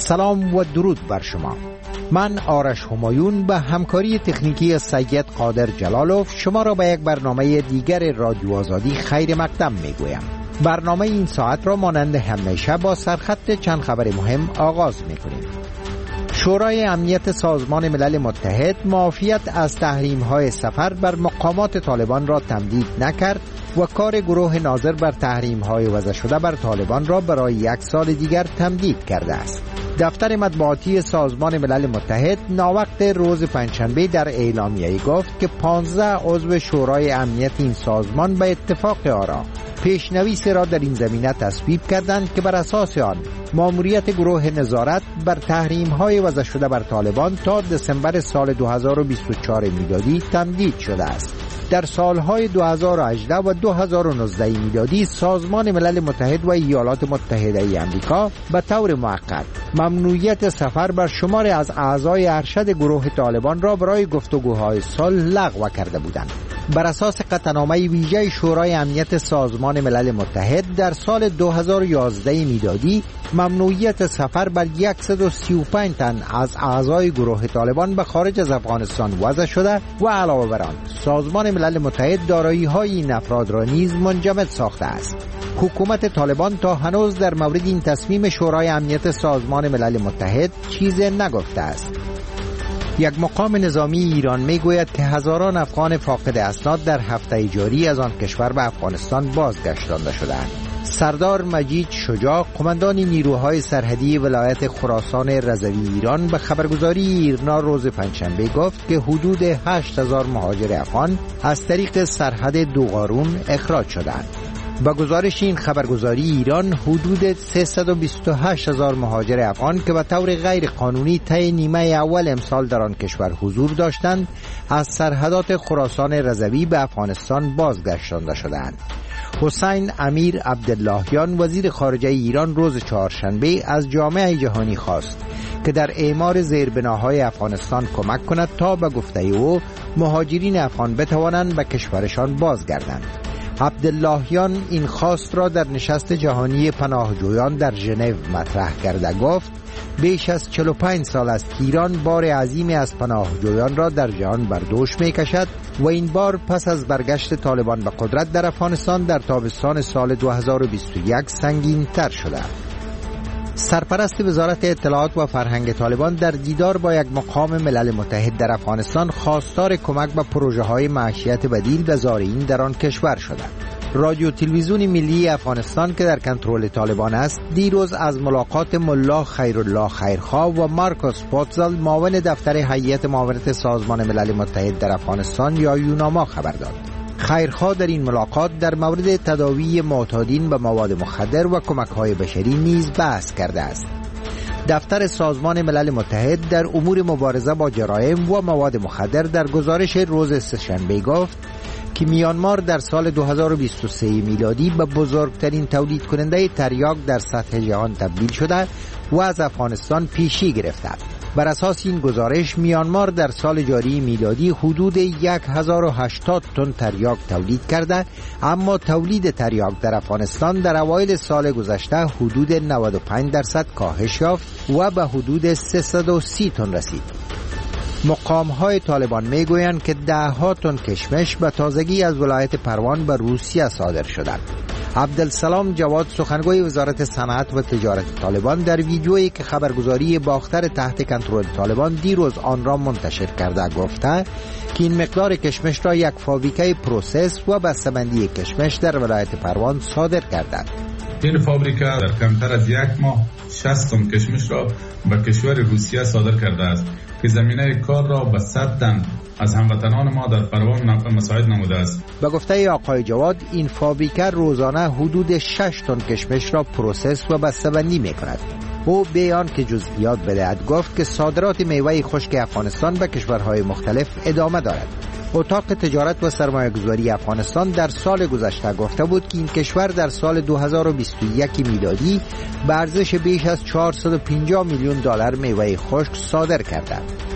سلام و درود بر شما. من آرش همایون به همکاری تکنیکی سید قادر جلالوف شما را به یک برنامه دیگر رادیو آزادی خیر مقدم میگویم. برنامه این ساعت را مانند همیشه با سرخط چند خبر مهم آغاز میکنیم. شورای امنیت سازمان ملل متحد معافیت از تحریم‌های سفر بر مقامات طالبان را تمدید نکرد و کار گروه ناظر بر تحریم‌های وضع شده بر طالبان را برای 1 سال دیگر تمدید کرده است. دفتر مطبوعاتی سازمان ملل متحد ناوقت روز پنجشنبه در اعلامیه گفت که 15 عضو شورای امنیت این سازمان به اتفاق آرا پیشنویس را در این زمینه تصویب کردند که بر اساس آن ماموریت گروه نظارت بر تحریم‌های وضع شده بر طالبان تا دسامبر سال 2024 میلادی تمدید شده است. در سالهای 2018 و 2019 میلادی سازمان ملل متحد و ایالات متحده آمریکا به طور موقت ممنوعیت سفر بر شماری از اعضای ارشد گروه طالبان را برای گفتگوهای صلح لغو کرده بودند. بر اساس قطعنامه ویژه شورای امنیت سازمان ملل متحد در سال 2011 میلادی ممنوعیت سفر بر 135 تن از اعضای گروه طالبان به خارج از افغانستان وضع شده و علاوه بر آن سازمان ملل متحد دارایی‌های این افراد را نیز منجمد ساخته است. حکومت طالبان تا هنوز در مورد این تصمیم شورای امنیت سازمان ملل متحد چیزی نگفته است. یک مقام نظامی ایران میگوید که هزاران افغان فاقد اسناد در هفته جاری از آن کشور به افغانستان بازگردانده شدند. سردار مجید شجاع قماندان نیروهای سرحدی ولایت خراسان رضوی ایران به خبرگزاری ایرنا روز پنجشنبه گفت که حدود 8000 مهاجر افغان از طریق سرحد دوغارون اخراج شدند. با گزارش این خبرگزاری ایران حدود 328,000 مهاجر افغان که به طور غیر قانونی طی نیمه اول امسال در آن کشور حضور داشتند از سرحدات خراسان رضوی به افغانستان بازگردانده شدند. حسین امیر عبداللهیان وزیر خارجه ایران روز چهارشنبه از جامعه جهانی خواست که در اعمار زیربناهای افغانستان کمک کند تا به گفته او مهاجرین افغان بتوانند به کشورشان بازگردند. عبداللهیان این خواست را در نشست جهانی پناهجویان در ژنو مطرح کرده گفت بیش از 45 سال است که ایران بار عظیمی از پناهجویان را در جهان بر دوش می کشد و این بار پس از برگشت طالبان به قدرت در افغانستان در تابستان سال 2021 سنگین تر شده. سرپرست وزارت اطلاعات و فرهنگ طالبان در دیدار با یک مقام ملل متحد در افغانستان خواستار کمک به پروژه‌های معیشت بدیل به زائرین در آن کشور شدند. رادیو تلویزیون ملی افغانستان که در کنترل طالبان است دیروز از ملاقات ملا خیرالله خیرخواه و مارکوس پوتزل معاون دفتر هیئت معاونت سازمان ملل متحد در افغانستان یا یوناما خبر داد. خیرخواه در این ملاقات در مورد تداوی معتادین به مواد مخدر و کمک‌های بشری نیز بحث کرده است. دفتر سازمان ملل متحد در امور مبارزه با جرایم و مواد مخدر در گزارش روز سه‌شنبه گفت که میانمار در سال 2023 میلادی به بزرگترین تولید کننده تریاک در سطح جهان تبدیل شده و از افغانستان پیشی گرفته. بر اساس این گزارش میانمار در سال جاری میلادی حدود 1080 تن تریاک تولید کرده، اما تولید تریاک در افغانستان در اوایل سال گذشته حدود 95% کاهش یافت و به حدود 330 تن رسید. مقام‌های طالبان میگویند که 10 تن کشمش به تازگی از ولایت پروان به روسیه صادر شدند. عبدالسلام جواد سخنگوی وزارت صنعت و تجارت طالبان در ویدیویی که خبرگزاری باختر تحت کنترل طالبان دیروز آن را منتشر کرده گفته که این مقدار کشمش را یک فابریکه پروسس و بسته‌بندی کشمش در ولایت پروان صادر کردند. این فابریکه در کمتر از 1 ماه 60 تن کشمش را به کشور روسیه صادر کرده است که زمینه کار را به 100 تن از هموطنان ما در پروان مساعد نموده است. به گفته آقای جواد این فابریکه روزانه حدود 6 تن کشمش را پروسس و بسته‌بندی می‌کند. او بیان که جزئیات بدهد گفت که صادرات میوه خشک افغانستان به کشورهای مختلف ادامه دارد. اتاق تجارت و سرمایه‌گذاری افغانستان در سال گذشته گفته بود که این کشور در سال 2021 میلادی به ارزش بیش از 450 میلیون دلار میوه خشک صادر کرده.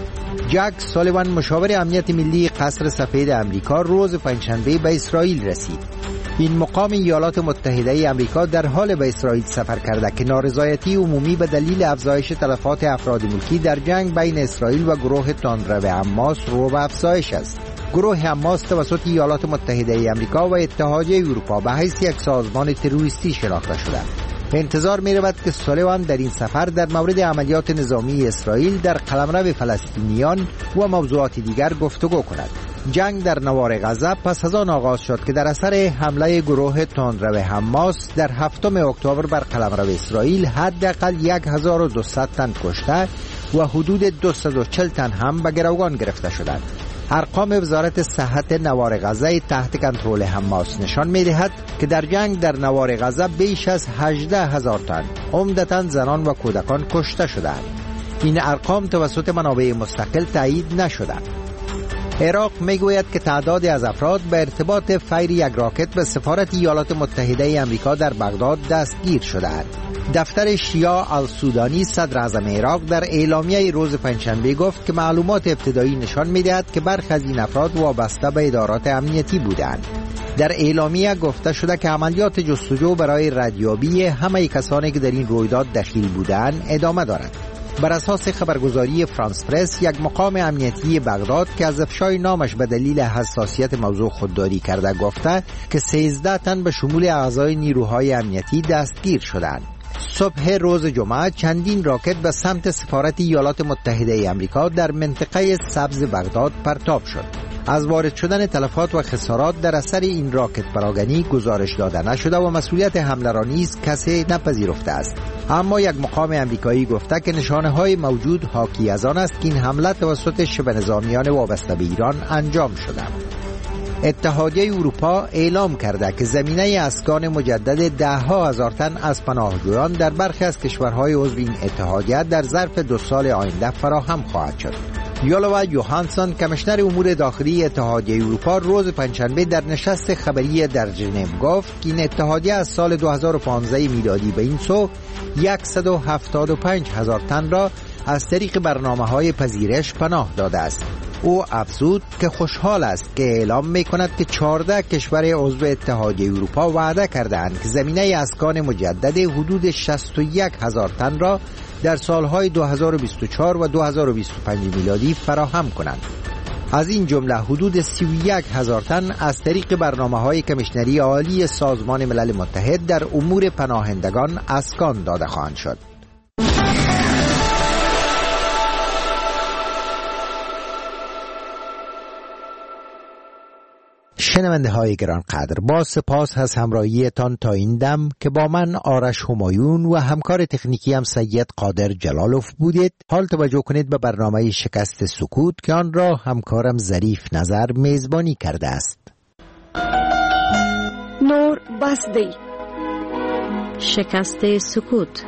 جک سالیوان مشاور امنیت ملی قصر سفید امریکا روز پنجشنبه به اسرائیل رسید. این مقام ایالات متحده امریکا در حال به اسرائیل سفر کرده که نارضایتی عمومی به دلیل افزایش تلفات افراد ملکی در جنگ بین اسرائیل و گروه تندرو حماس رو به افزایش است. گروه حماس توسط ایالات متحده امریکا و اتحادیه اروپا به حیث یک سازمان تروریستی شناخته شده. انتظار می رود که سالیوان در این سفر در مورد عملیات نظامی اسرائیل در قلمرو فلسطینیان و موضوعات دیگر گفتگو کند. جنگ در نوار غزه پس از آن آغاز شد که در اثر حمله گروه تندرو حماس در 7 اکتبر بر قلمرو اسرائیل حداقل 1200 تن کشته و حدود 240 تن هم به گروگان گرفته شدند. ارقام وزارت صحت نوار غزه تحت کنترل حماس نشان می‌دهد که در جنگ در نوار غزه بیش از 18,000 تن عمدتاً زنان و کودکان کشته شدند. این ارقام توسط منابع مستقل تایید نشدند. عراق میگوید که تعدادی از افراد به ارتباط فیر یک راکت به سفارت ایالات متحده امریکا در بغداد دستگیر شدند. دفتر شیعه السودانی صدر اعظم عراق در اعلامیه روز پنجشنبه گفت که معلومات ابتدایی نشان می‌دهد که برخی از این افراد وابسته به ادارات امنیتی بودند. در اعلامیه گفته شده که عملیات جستجو برای ردیابی همه کسانی که در این رویداد دخیل بودند ادامه دارد. بر اساس خبرگزاری فرانس پرس، یک مقام امنیتی بغداد که از افشای نامش به دلیل حساسیت موضوع خودداری کرده گفته که 13 تن به شمول اعضای نیروهای امنیتی دستگیر شدند. صبح روز جمعه چندین راکت به سمت سفارت ایالات متحده امریکا در منطقه سبز بغداد پرتاب شد. از وارد شدن تلفات و خسارات در اثر این راکت پراگنی گزارش داده نشده و مسئولیت حمله را نیز کسی نپذیرفته است. اما یک مقام امریکایی گفته که نشانه‌های موجود حاکی از آن است که این حمله توسط شبه نظامیان وابسته به ایران انجام شده. اتحادیه اروپا اعلام کرده که زمینه اسکان مجدد 10,000 تن از پناهجویان در برخی از کشورهای عضو این اتحادیه در ظرف 2 سال آینده فراهم خواهد شد. یولوا یوهانسون کمیشنر امور داخلی اتحادیه اروپا روز پنجشنبه در نشست خبری در ژنو گفت که این اتحادیه از سال 2015 میلادی به این سو 175,000 تن را از طریق برنامه‌های پذیرش پناه داده است. او افزود که خوشحال است که اعلام می‌کند که 14 کشور عضو اتحادیه اروپا وعده کردند که زمینه اسکان مجدد حدود 61,000 تن را در سالهای 2024 و 2025 میلادی فراهم کنند. از این جمله حدود 31,000 تن از طریق برنامه‌های کمیشنری عالی سازمان ملل متحد در امور پناهندگان اسکان داده خواهند شد. شنونده های گرانقدر، با سپاس از همراهیتان تا این دم که با من آرش همایون و همکار تکنیکی هم سید قادر جلالوف بودید. حال توجه کنید به برنامه شکست سکوت که آن را همکارم ظریف نظر میزبانی کرده است. نور بسدی، شکست سکوت.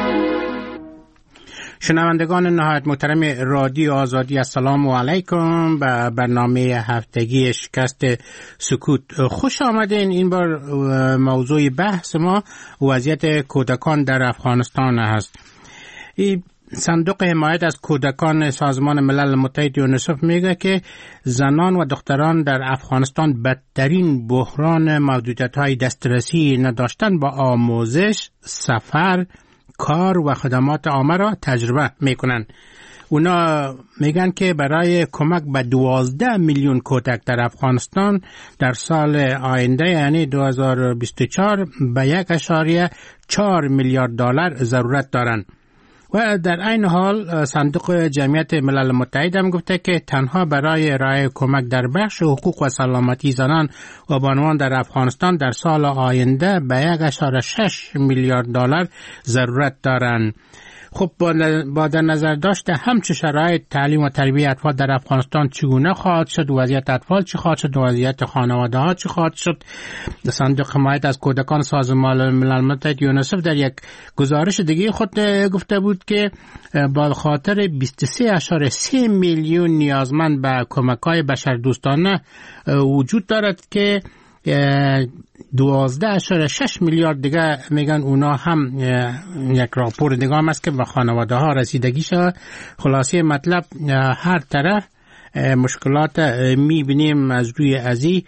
شنوندگان نهایت محترم رادیو آزادی، السلام علیکم به برنامه هفتگی شکست سکوت. خوش آمدین. این بار موضوع بحث ما وضعیت کودکان در افغانستان است. این صندوق حمایت از کودکان سازمان ملل متحد یونیسف میگه که زنان و دختران در افغانستان بدترین بحران محدودیت‌های دسترسی نداشتن با آموزش، سفر، کار و خدمات عامه را تجربه میکنن. اونا میگن که برای کمک به 12 میلیون کودک در افغانستان در سال آینده یعنی 2024 به 1.4 میلیارد دلار ضرورت دارند. و در این حال صندوق جمعیت ملل متحد هم گفته که تنها برای ارائه کمک در بخش حقوق و سلامتی زنان و بانوان در افغانستان در سال آینده به 1.6 میلیارد دلار ضرورت دارند. خب با در نظر داشته همچه شرایط تعلیم و تربیت اطفال در افغانستان چگونه خواهد شد، وضعیت اطفال چی خواهد شد، وضعیت خانواده ها چی خواهد شد، صندوق حمایت از کودکان سازمان ملل متحد یونیسف در یک گزارش دیگه خود گفته بود که با خاطر 23.3 میلیون نیازمند به کمک‌های بشردوستانه وجود دارد که 12.6 میلیارد دیگه میگن اونا هم یک راپور دیگه هم است که به خانواده ها رسیدگی شد. خلاصه مطلب هر طرف مشکلات میبینیم از روی ازی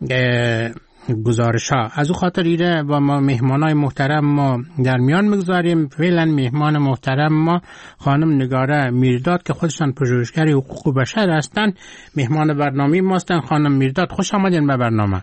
گزارش ها. از او خاطر ایره با ما مهمانای محترم ما در میان میگذاریم. فعلا مهمان محترم ما خانم نگاره میرداد که خودشان پژوهشگر حقوق بشر هستند، مهمان برنامه ما هستند. خانم میرداد خوش آمدین به برنامه.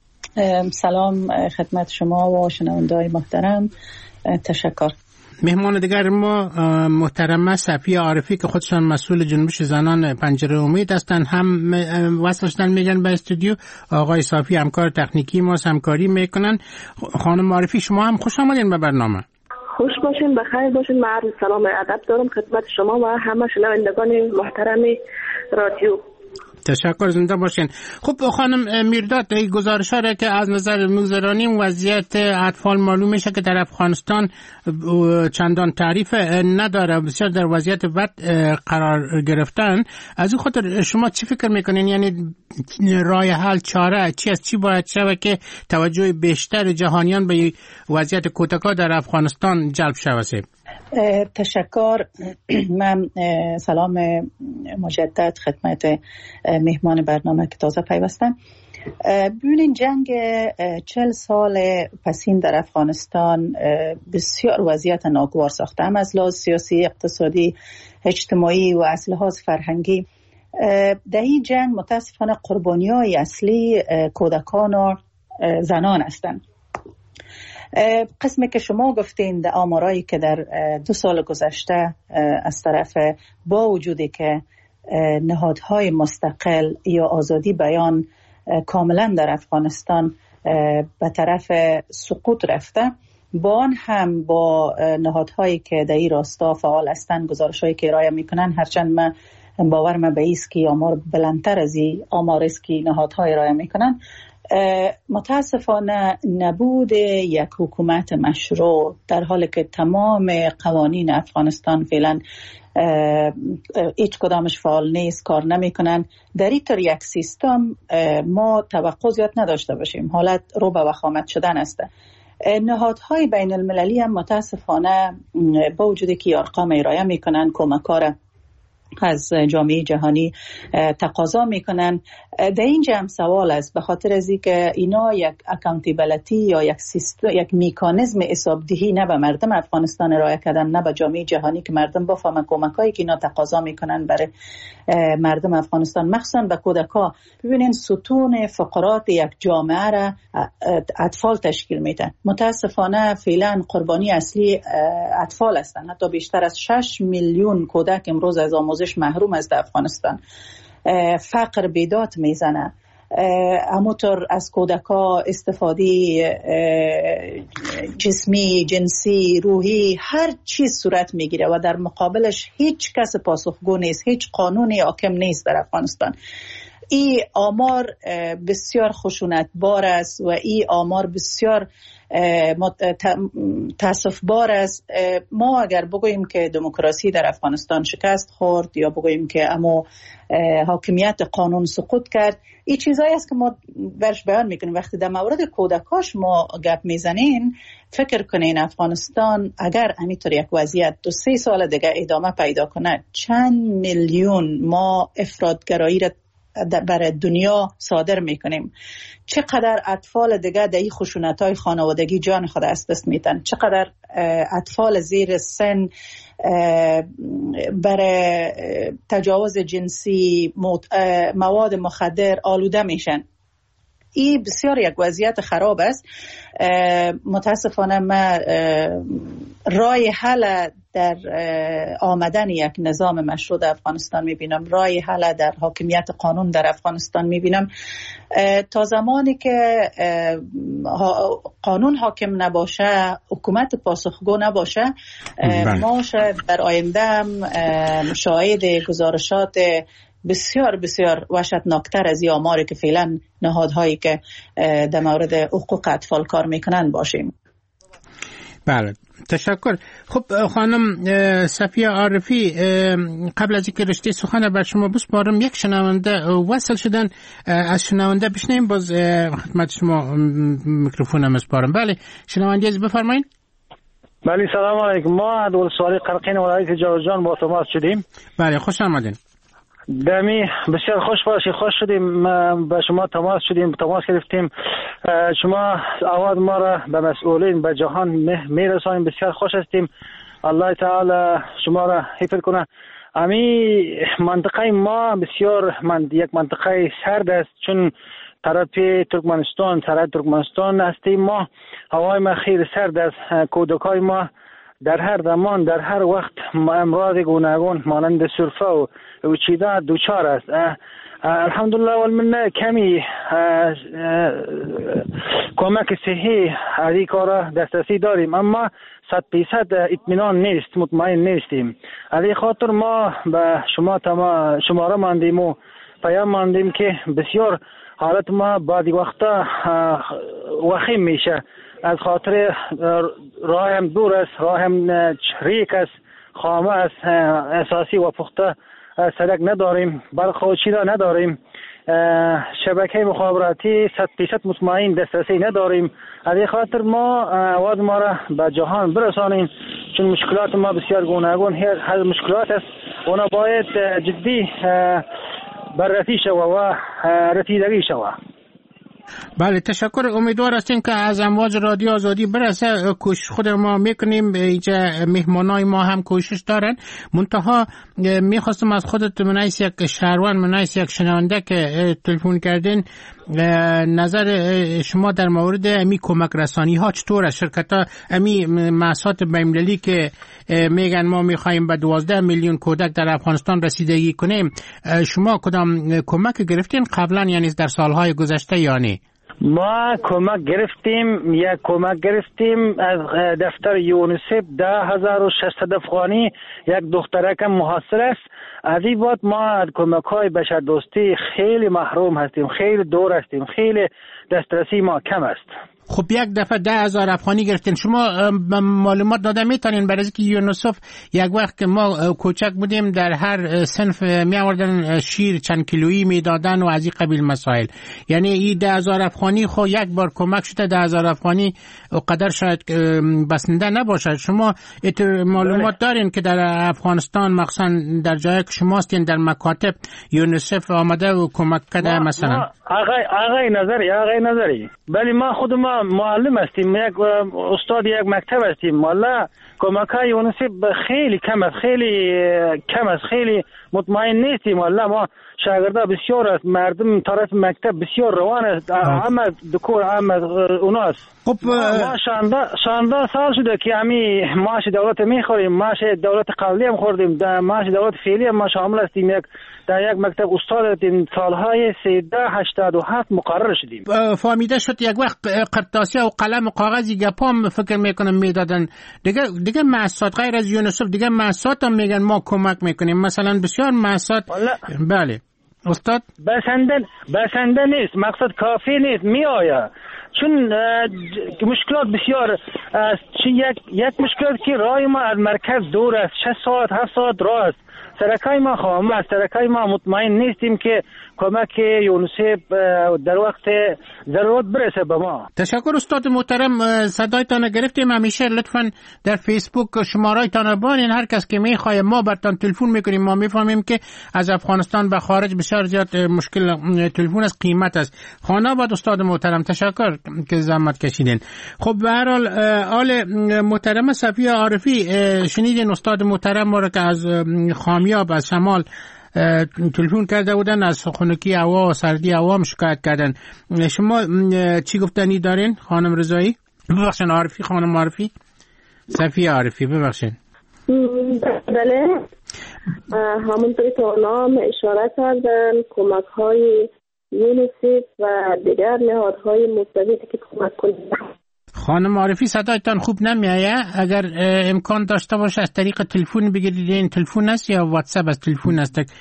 سلام خدمت شما و شنونده‌های محترم، تشکر. مهمان دیگر ما محترمه صفیه عارفی که خودشان مسئول جنبش زنان پنجره امید هستند، هم وصل شدن میگن به استودیو. آقای صافی همکار تکنیکی ما همکاری میکنن. خانم عارفی شما هم خوش آمدین به برنامه. خوش باشین، بخیر باشین. من عرض سلام و ادب دارم خدمت شما و همه شنوندگان محترم رادیو. تشکر، زنده باشین. خب خانم میرداد، این گزارش ها را که از نظر میگذرانیم وضعیت اطفال معلوم میشه که در افغانستان چندان تعریف نداره، بسیار در وضعیت بد قرار گرفتن. از این خاطر شما چی فکر میکنین؟ یعنی راه حل، چاره چی است؟ چی باید شود که توجه بیشتر جهانیان به وضعیت کودکان در افغانستان جلب شود؟ تشکر. من سلام مجدد خدمت مهمان برنامه که تازه پیوستم. ببینین جنگ 40 سال پسین در افغانستان بسیار وضعیت ناگوار ساخته، هم از لحاظ سیاسی، اقتصادی، اجتماعی و از لحاظ فرهنگی. در این جنگ متاسفانه قربانی‌های اصلی کودکان و زنان هستند. قسمی که شما گفتین در آمارایی که در 2 سال گذشته از طرف با وجودی که نهادهای مستقل یا آزادی بیان کاملا در افغانستان به طرف سقوط رفته، با آن هم با نهادهایی که در این راستا فعال هستند گزارش‌هایی که ارائه میکنن، هرچند من باورم به ایست که آمار بلندتر از این آمار است که نهادها ارائه میکنن، متاسفانه نبود یک حکومت مشروع در حالی که تمام قوانین افغانستان فعلا هیچ کدامش فعال نیست، کار نمیکنن. در این طور یک سیستم ما توقع زیاد نداشته باشیم، حالت رو به وخامت شدن است. نهادهای بین المللی هم متاسفانه با وجودی که ارقام ارائه میکنن، کمکار از جامعه جهانی تقاضا میکنن. در اینجا هم سوال است، به خاطر از اینکه اینا یک اکانتیبلیتی یا یک میکانیزم حسابدهی نه به مردم افغانستان ارائه کردن، نه به جامعه جهانی که مردم بفهمن کمکایی که اینا تقاضا میکنن برای مردم افغانستان، مخصوصا به کودکان. ببینین ستون فقرات یک جامعه را اطفال تشکیل میده. متاسفانه فعلا قربانی اصلی اطفال هستند. حتی بیشتر از 6 میلیون کودک امروز از آموزش محروم است در افغانستان. فقر بیداد میزنه. همونطور از کودکا استفاده جسمی، جنسی، روحی، هر چیز صورت میگیره و در مقابلش هیچ کس پاسخگو نیست، هیچ قانونی حاکم نیست در افغانستان. این آمار بسیار خشونتبار است و این آمار بسیار تاسفبار است. ما اگر بگوییم که دموکراسی در افغانستان شکست خورد یا بگوییم که اما حاکمیت قانون سقوط کرد، این چیزایی است که ما برش بیان میکنیم. وقتی در مورد کودکاش ما گپ میزنین، فکر کنین افغانستان اگر همینطور یک وضعیت 2-3 سال دیگه ادامه پیدا کنه، چند میلیون ما افراطگرایی را برای دنیا صادر میکنیم. چقدر اطفال دیگه در این خشونت‌های خانوادگی جان خود از دست میدن، چقدر اطفال زیر سن برای تجاوز جنسی، مواد مخدر آلوده میشن. این بسیار یک وضعیت خراب است. متاسفانه من راه حل در آمدن یک نظام مشروع در افغانستان میبینم، راه حل در حاکمیت قانون در افغانستان میبینم. تا زمانی که قانون حاکم نباشه، حکومت پاسخگو نباشه، ما شاید در آینده هم شاهد گزارشات بسیار بسیار وحشتناکتر از این آماری که فعلا نهادهایی که در مورد حقوق اطفال کار میکنن باشیم. بله، تشکر. خب خانم صفیه عارفی، قبل از اینکه رشته سخن بر شما بسپارم، یک شنونده وصل شدن، از شنونده بشنیم باز خدمت شما میکروفونم اسپارم. بله شنونده از بفرمایید. بله سلام علیکم. ما دول سوالی قرقین ولایت جوزجان با تماس شدیم. بله خوش آمدین. دمی بسیار خوش باشی، خوش شدیم به شما تماس گرفتیم. شما آواز ما را به مسئولین به جهان میرسانیم، بسیار خوش هستیم. الله تعالی شما را حفظ کنه. امی منطقه ما بسیار یک منطقه سرد است، چون طرف ترکمنستان هستیم. ما هوای ما خیلی سرد است. کودکای ما در هر زمان در هر وقت امراض گوناگون مانند سرفه و چیزا دوچار است. الحمدلله والمنه کمی کمک صحی از این کار دسترسی داریم، اما 100% اطمینان نیست، مطمئن نیستیم. از این خاطر ما به شماره ماندیم و پیام ماندیم که بسیار حالت ما بعضی وقتا وخیم میشه، از خاطر راه هم دور است، راه هم ریک است، خامه است، اساسی و پخته سرک نداریم، برق و چیزا نداریم، شبکه مخابراتی 100% مطمئن دسترسی نداریم. از این خاطر ما آواز ما را به جهان برسانیم، چون مشکلات ما بسیار گوناگون هر مشکلات است، اونا باید جدی بررسی شود و رسیدگی شود. بله تشکر. امیدوار هستیم که از امواج رادیو آزادی برسه. کوشش خود ما میکنیم، اینجا مهمانای ما هم کوشش دارن. منتها میخواستم از خودت منایس یک شهروند، منایس یک شنونده که تلفن کردین، نظر شما در مورد امی کمک رسانی ها چطور است؟ شرکت ها امی مؤسسات بین‌المللی که میگن ما میخوایم به 12 میلیون کودک در افغانستان رسیدگی کنیم، شما کدام کمک گرفتین قبلا، یعنی در سالهای گذشته یا نه؟ ما کمک گرفتیم از دفتر یونیسف 10,600 افغانی، یک دخترک محاصره است. از این بعد ما از کمک های بشر دوستی خیلی محروم هستیم، خیلی دور هستیم، خیلی دسترسی ما کم است. خب یک دفعه 10,000 افغانی گرفتین. شما معلومات داده میتونین؟ برای اینکه یونیسف یک وقت که ما کوچک بودیم در هر صنف می آوردن شیر چند کیلویی میدادن و از این قبیل مسائل، یعنی این 10,000 افغانی خو یک بار کمک شده، 10,000 افغانی قدر شاید بسنده نباشد. شما معلومات دارین که در افغانستان مخصوصا در جایی که شما هستین در مکاتب یونیسف آمده و کمک کرده؟ مثلا آقای نظری ولی ما خود ما معلم هستیم، یک استاد یک مکتب هستیم، والا کمک های یونیسف خیلی کم است، خیلی مطمئن نیستیم. والا ما شاگردا بسیار است، مردم طرف مکتب بسیار روان است، همه دکور همه اوناست. خب ما 16 سال شده که همی معاش دولت میخوریم، معاش دولت قبلی هم خوردیم، معاش دولت فعلی هم ما شامل هستیم. در یک مکتب استاد هستیم، سالهای 1387 مقرر شدیم. فهمیده شد یک وقت قرطاسی و قلم و کاغذی گپام فکر میکنم میدادن. دیگه مؤسسات غیر از یونیسف دیگه مؤسسات هم میگن ما کمک میکنیم، مثلا بسیار مؤسسات. بله استاد بسنده نیست، مقصد کافی نیست، میآید چون مشکلات بسیار است. یک مشکلات که راه ما از مرکز دور است، 6 ساعت 7 ساعت راه است. سرکای ما خواهم است، سرکای ما مطمئن نیستیم که کمک یونیسف در وقت ضرورت برسه به ما. تشکر استاد محترم، صدایتان گرفتیم. همیشه لطفاً در فیسبوک شماره‌تان بانین، هر کس که میخواد ما براتون تلفن میکنیم. ما میفهمیم که از افغانستان به خارج بسیار زیاد مشکل تلفن است، قیمت است. خانه باد استاد محترم، تشکر که زحمت کشیدین. خب به هر حال آل محترم صفیه عارفی، شنیدین استاد محترم ما را که از خامیاب از شمال تلفن کرده بودن، از خنکی هوا و سردی هوا هم شکایت کردن. شما چی گفتنی دارین خانم رضایی؟ ببخشن عارفی، خانم عارفی، صفیه عارفی، ببخشن. بله، همونطوری که نام اشاره کردن، کمک های یونیسف و دیگر نهادهای مستقیمی که کمک کنند. خانم عارفی صدایتان خوب نمیایه، اگر امکان داشته باشه از طریق تلفن بگیرید. این تلفن است یا واتساپ از تلفن است؟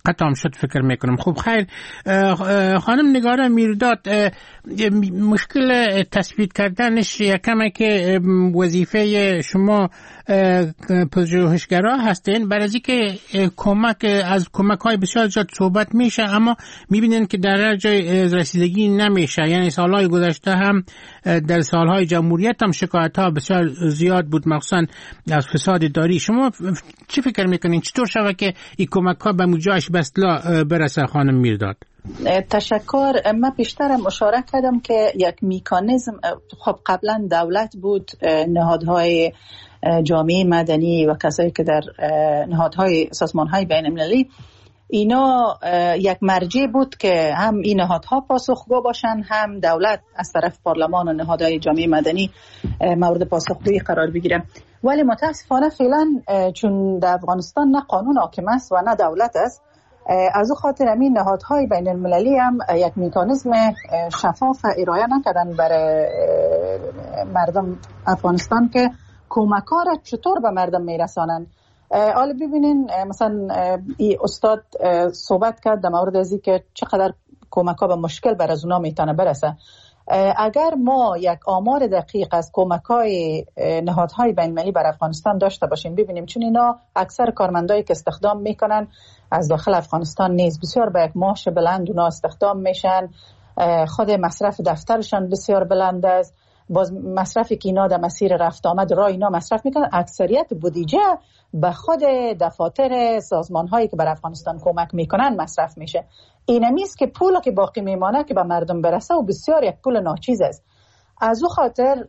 قطعم شد فکر میکنم. خب خیر خانم نگار میرداد، مشکل تثبیت کردنش یکمه که وظیفه شما پژوهشگرا هستین، برای از اینکه از کمک های بسیار زیاد صحبت میشه اما میبینین که در جای رسیدگی نمیشه. یعنی سالهای گذشته هم در سالهای جمهوریت هم شکایت ها بسیار زیاد بود، مخصوصا از فساد اداری. شما چی فکر میکنین چطور شود که این کمک ها به مجاش به اصطلاح برسه خانم میرداد؟ تشکر. من بیشتر اشاره کردم که یک میکانیزم، خب قبلا دولت بود، نهادهای جامعه مدنی و کسایی که در نهادهای سازمانهای بین المللی، اینا یک مرجع بود که هم این نهادها پاسخگو باشن، هم دولت از طرف پارلمان و نهادهای جامعه مدنی مورد پاسخگویی قرار بگیره. ولی متاسفانه فعلا چون در افغانستان نه قانون حاکم است و نه دولت است، از او خاطر همین نهادهای بین المللی هم یک میکانیزم شفاف ارائه نکردن برای مردم افغانستان که کمک‌ها را چطور به مردم میرسانن. حالا ببینین مثلا این استاد صحبت کرد در مورد ازی که چقدر کمک‌ها به مشکل بر از اونا میتونه برسه. اگر ما یک آمار دقیق از کمک‌های نهادهای بین المللی بر افغانستان داشته باشیم، ببینیم چون اینا اکثر کارمندایی که استخدام میکنن از داخل افغانستان نیست، بسیار با یک معاش بلند اونا استخدام میشن، خود مصرف دفترشان بسیار بلند است، باز مصرفی که اینا در مسیر رفت آمد راه اینا مصرف میکنن، اکثریت بودجه به خود دفاتر سازمان‌هایی که بر افغانستان کمک میکنن مصرف میشه. اینمی است که پولی که باقی میمانه که به مردم برسه و بسیار یک پول ناچیز است. از او خاطر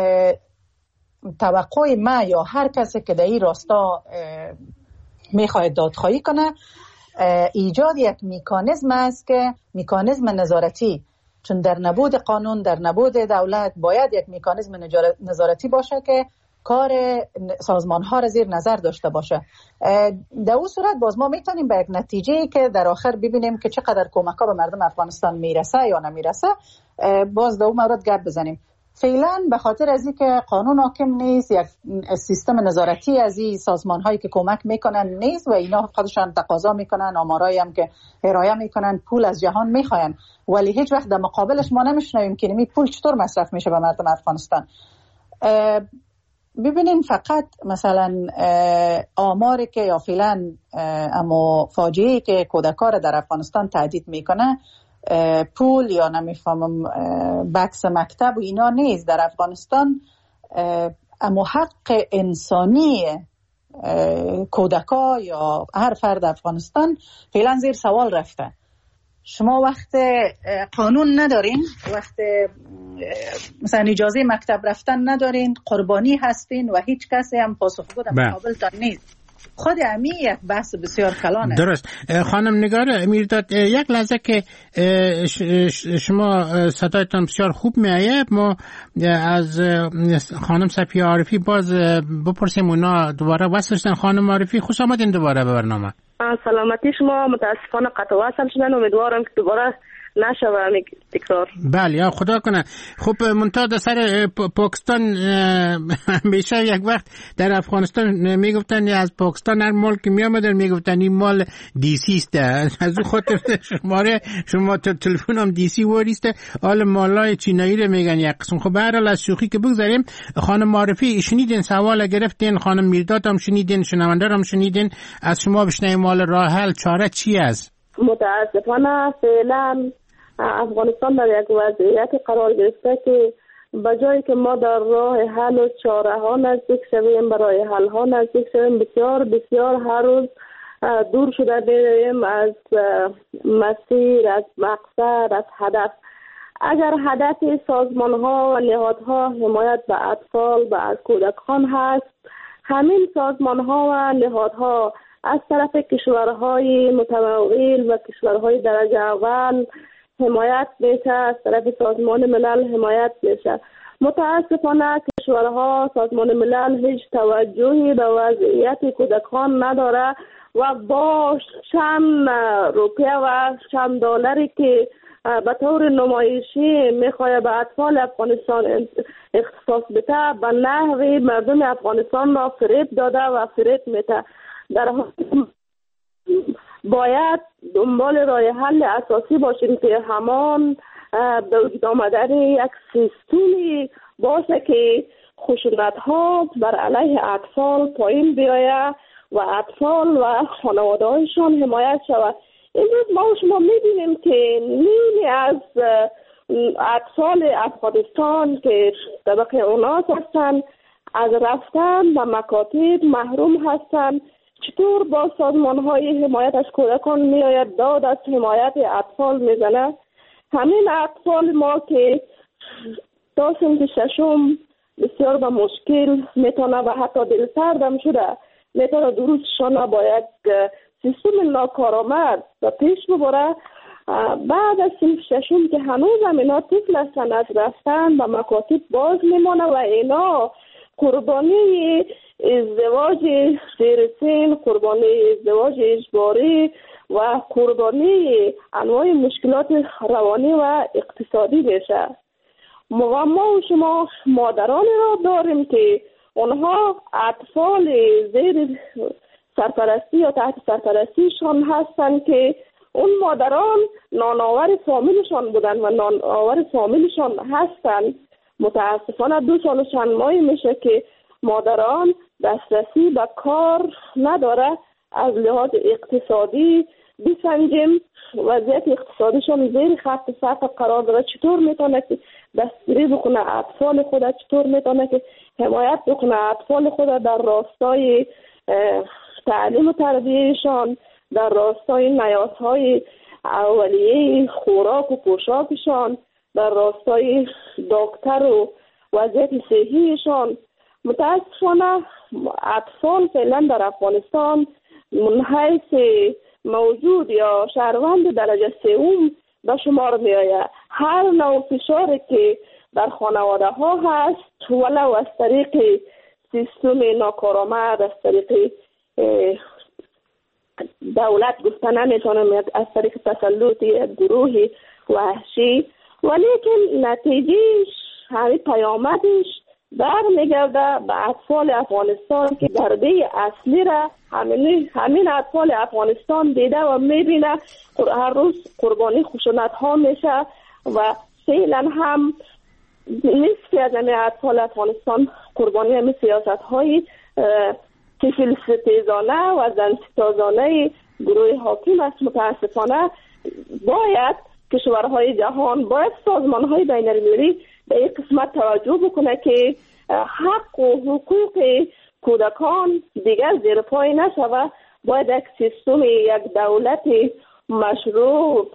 توقع ما یا هر کسی که در این راستا میخواد دادخواهی کنه، ایجاد یک میکانیزم است که میکانیزم نظارتی، چون در نبود قانون، در نبود دولت باید یک میکانیزم نظارتی باشه که کار سازمان ها را زیر نظر داشته باشه. در اون صورت باز ما میتونیم به یک نتیجه که در آخر ببینیم که چقدر کمک ها به مردم افغانستان میرسه یا نمیرسه، باز در اون مورد گپ بزنیم. فعلا به خاطر از این که قانون حاکم نیست، یک سیستم نظارتی از این سازمان هایی که کمک میکنن نیست و اینا خودشان تقاضا میکنن، آمارایی هم که ارائه میکنن پول از جهان میخواین، ولی هیچ وقت در مقابلش ما نمیشنویم که این پول چطور مصرف میشه به مردم افغانستان. ببینین فقط مثلا آماری که یا فعلا اما فاجعه‌ای که کودکان در افغانستان تهدید میکنه پول یا نمیفهمم بکس مکتب و اینا نیست. در افغانستان اما حق انسانی کودکا یا هر فرد افغانستان فعلا زیر سوال رفته. شما وقت قانون ندارین، وقت مثلا اجازه مکتب رفتن ندارین، قربانی هستین و هیچ کسی هم پاسخگو در مقابلتان نیست. خود امی یک بحث بسیار کلانه. درست. خانم نگار میرداد، یک لحظه که شما صدایتان بسیار خوب میآید، ما از خانم صفیه عارفی باز بپرسیم اونا دوباره وصل شدن. خانم عارفی خوش آمدین دوباره به برنامه. سلامتی شما. متاسفانه قطع وصل شدن، امیدوارم که دوباره نشوه تکرار. بله خدا کنه. خب منتها در سر پاکستان همیشه یک وقت در افغانستان میگفتن از پاکستان هر مال که میامدن میگفتن این مال دی سی است، از اون خاطر شما تلفن هم دی سی وریسته، حال مالای چینایی رو میگن یک قسم. خب هر از شوخی که بگذاریم، خانم معرفی شنیدین سوال گرفتین، خانم میرداد هم شنیدین، شنونده هم شنیدین، از شما بشنویم مال راه حل چاره چی است؟ متاسفانه فعلا افغانستان در یک وضعیت قرار گرفته که بجایی که ما در راه حل و چاره ها نزدیک شویم، برای حل ها نزدیک شویم، بسیار بسیار هر روز دور شده بریم از مسیر، از مقصد، از هدف. اگر هدف سازمان ها و نهادها حمایت به اطفال و کودکان هست، همین سازمان ها و نهادها از طرف کشورهای متمول و کشورهای درجه اول حمایت میشه، از طرف سازمان ملل حمایت میشه. متاسفانه کشورها، سازمان ملل هیچ توجهی به وضعیت کودکان نداره و با چند روپیه و چند دلاری که به طور نمایشی میخواد به اطفال افغانستان اختصاص بده، به نحوی مردم افغانستان را فریب داده و فریب میده. در باید دنبال راه حل اساسی باشیم که همان به وجود آمدن یک سیستمی باشه که خشونت ها بر علیه اطفال پایین بیاید و اطفال و خانواده هایشان حمایت شود. امروز ما و شما میبینیم که نیمی از اطفال افغانستان که طبقه اوناس هستند از رفتن و مکاتب محروم هستند. چطور با سازمان های حمایت از کودکان میآید داد از حمایت اطفال میزنه؟ همین اطفال ما که تا سنف ششم بسیار به مشکل میتونه و حتی دلسردم شده میتونه درستشان با یک سیستم ناکارآمد و پیش ببره. بعد از سنف ششم که هنوز هم اینا طفل هستن از رفتن و مکاتب باز میمانه و اینا قربانی ازدواج زیر سن، قربانی ازدواج اجباری و قربانی انواع مشکلات روانی و اقتصادی میشه. ما و شما مادرانی را داریم که اونها اطفال زیر سرپرستی یا تحت سرپرستیشان هستند که اون مادران نانآور فامیلشان بودن و نانآور فامیلشان هستند. متاسفانه 2 سال و چند ماهی میشه که مادران دسترسی به کار نداره. از لحاظ اقتصادی بسنجیم وضعیت اقتصادیشان زیر خط فقر قرار داره. چطور میتونه که دستگیری بکنه اطفال خود، چطور میتونه که حمایت بکنه اطفال خود در راستای تعلیم و تربیهشان، در راستای نیازهای اولیه خوراک و پوشاکشان، در راستای دکتر و وضعیت صحیشان. متاسفانه اطفال فعلا در افغانستان من حیث موجود یا شهروند درجه سوم به شمار می آید. هر نوع فشاری که در خانواده ها هست ولو از طریق سیستم ناکارآمد، از طریق دولت گفته نمیتونم، از طریق تسلط گروه وحشی، ولیکن نتیجهش همین پیامدش برمیگرده به اطفال افغانستان که ضربه اصلی را همین اطفال افغانستان دیده و میبینه. هر روز قربانی خشونت ها میشه و فعلا هم نصفی از همین اطفال افغانستان قربانی همین سیاست های طفل ستیزانه و زن ستیزانه گروه حاکم است. متاسفانه باید کشورهای جهان، باید سازمانهای بین المللی به این قسمت توجه بکنه که حق و حقوق کودکان دیگر زیر پای نشود. باید یک سیستم، یک دولت مشروع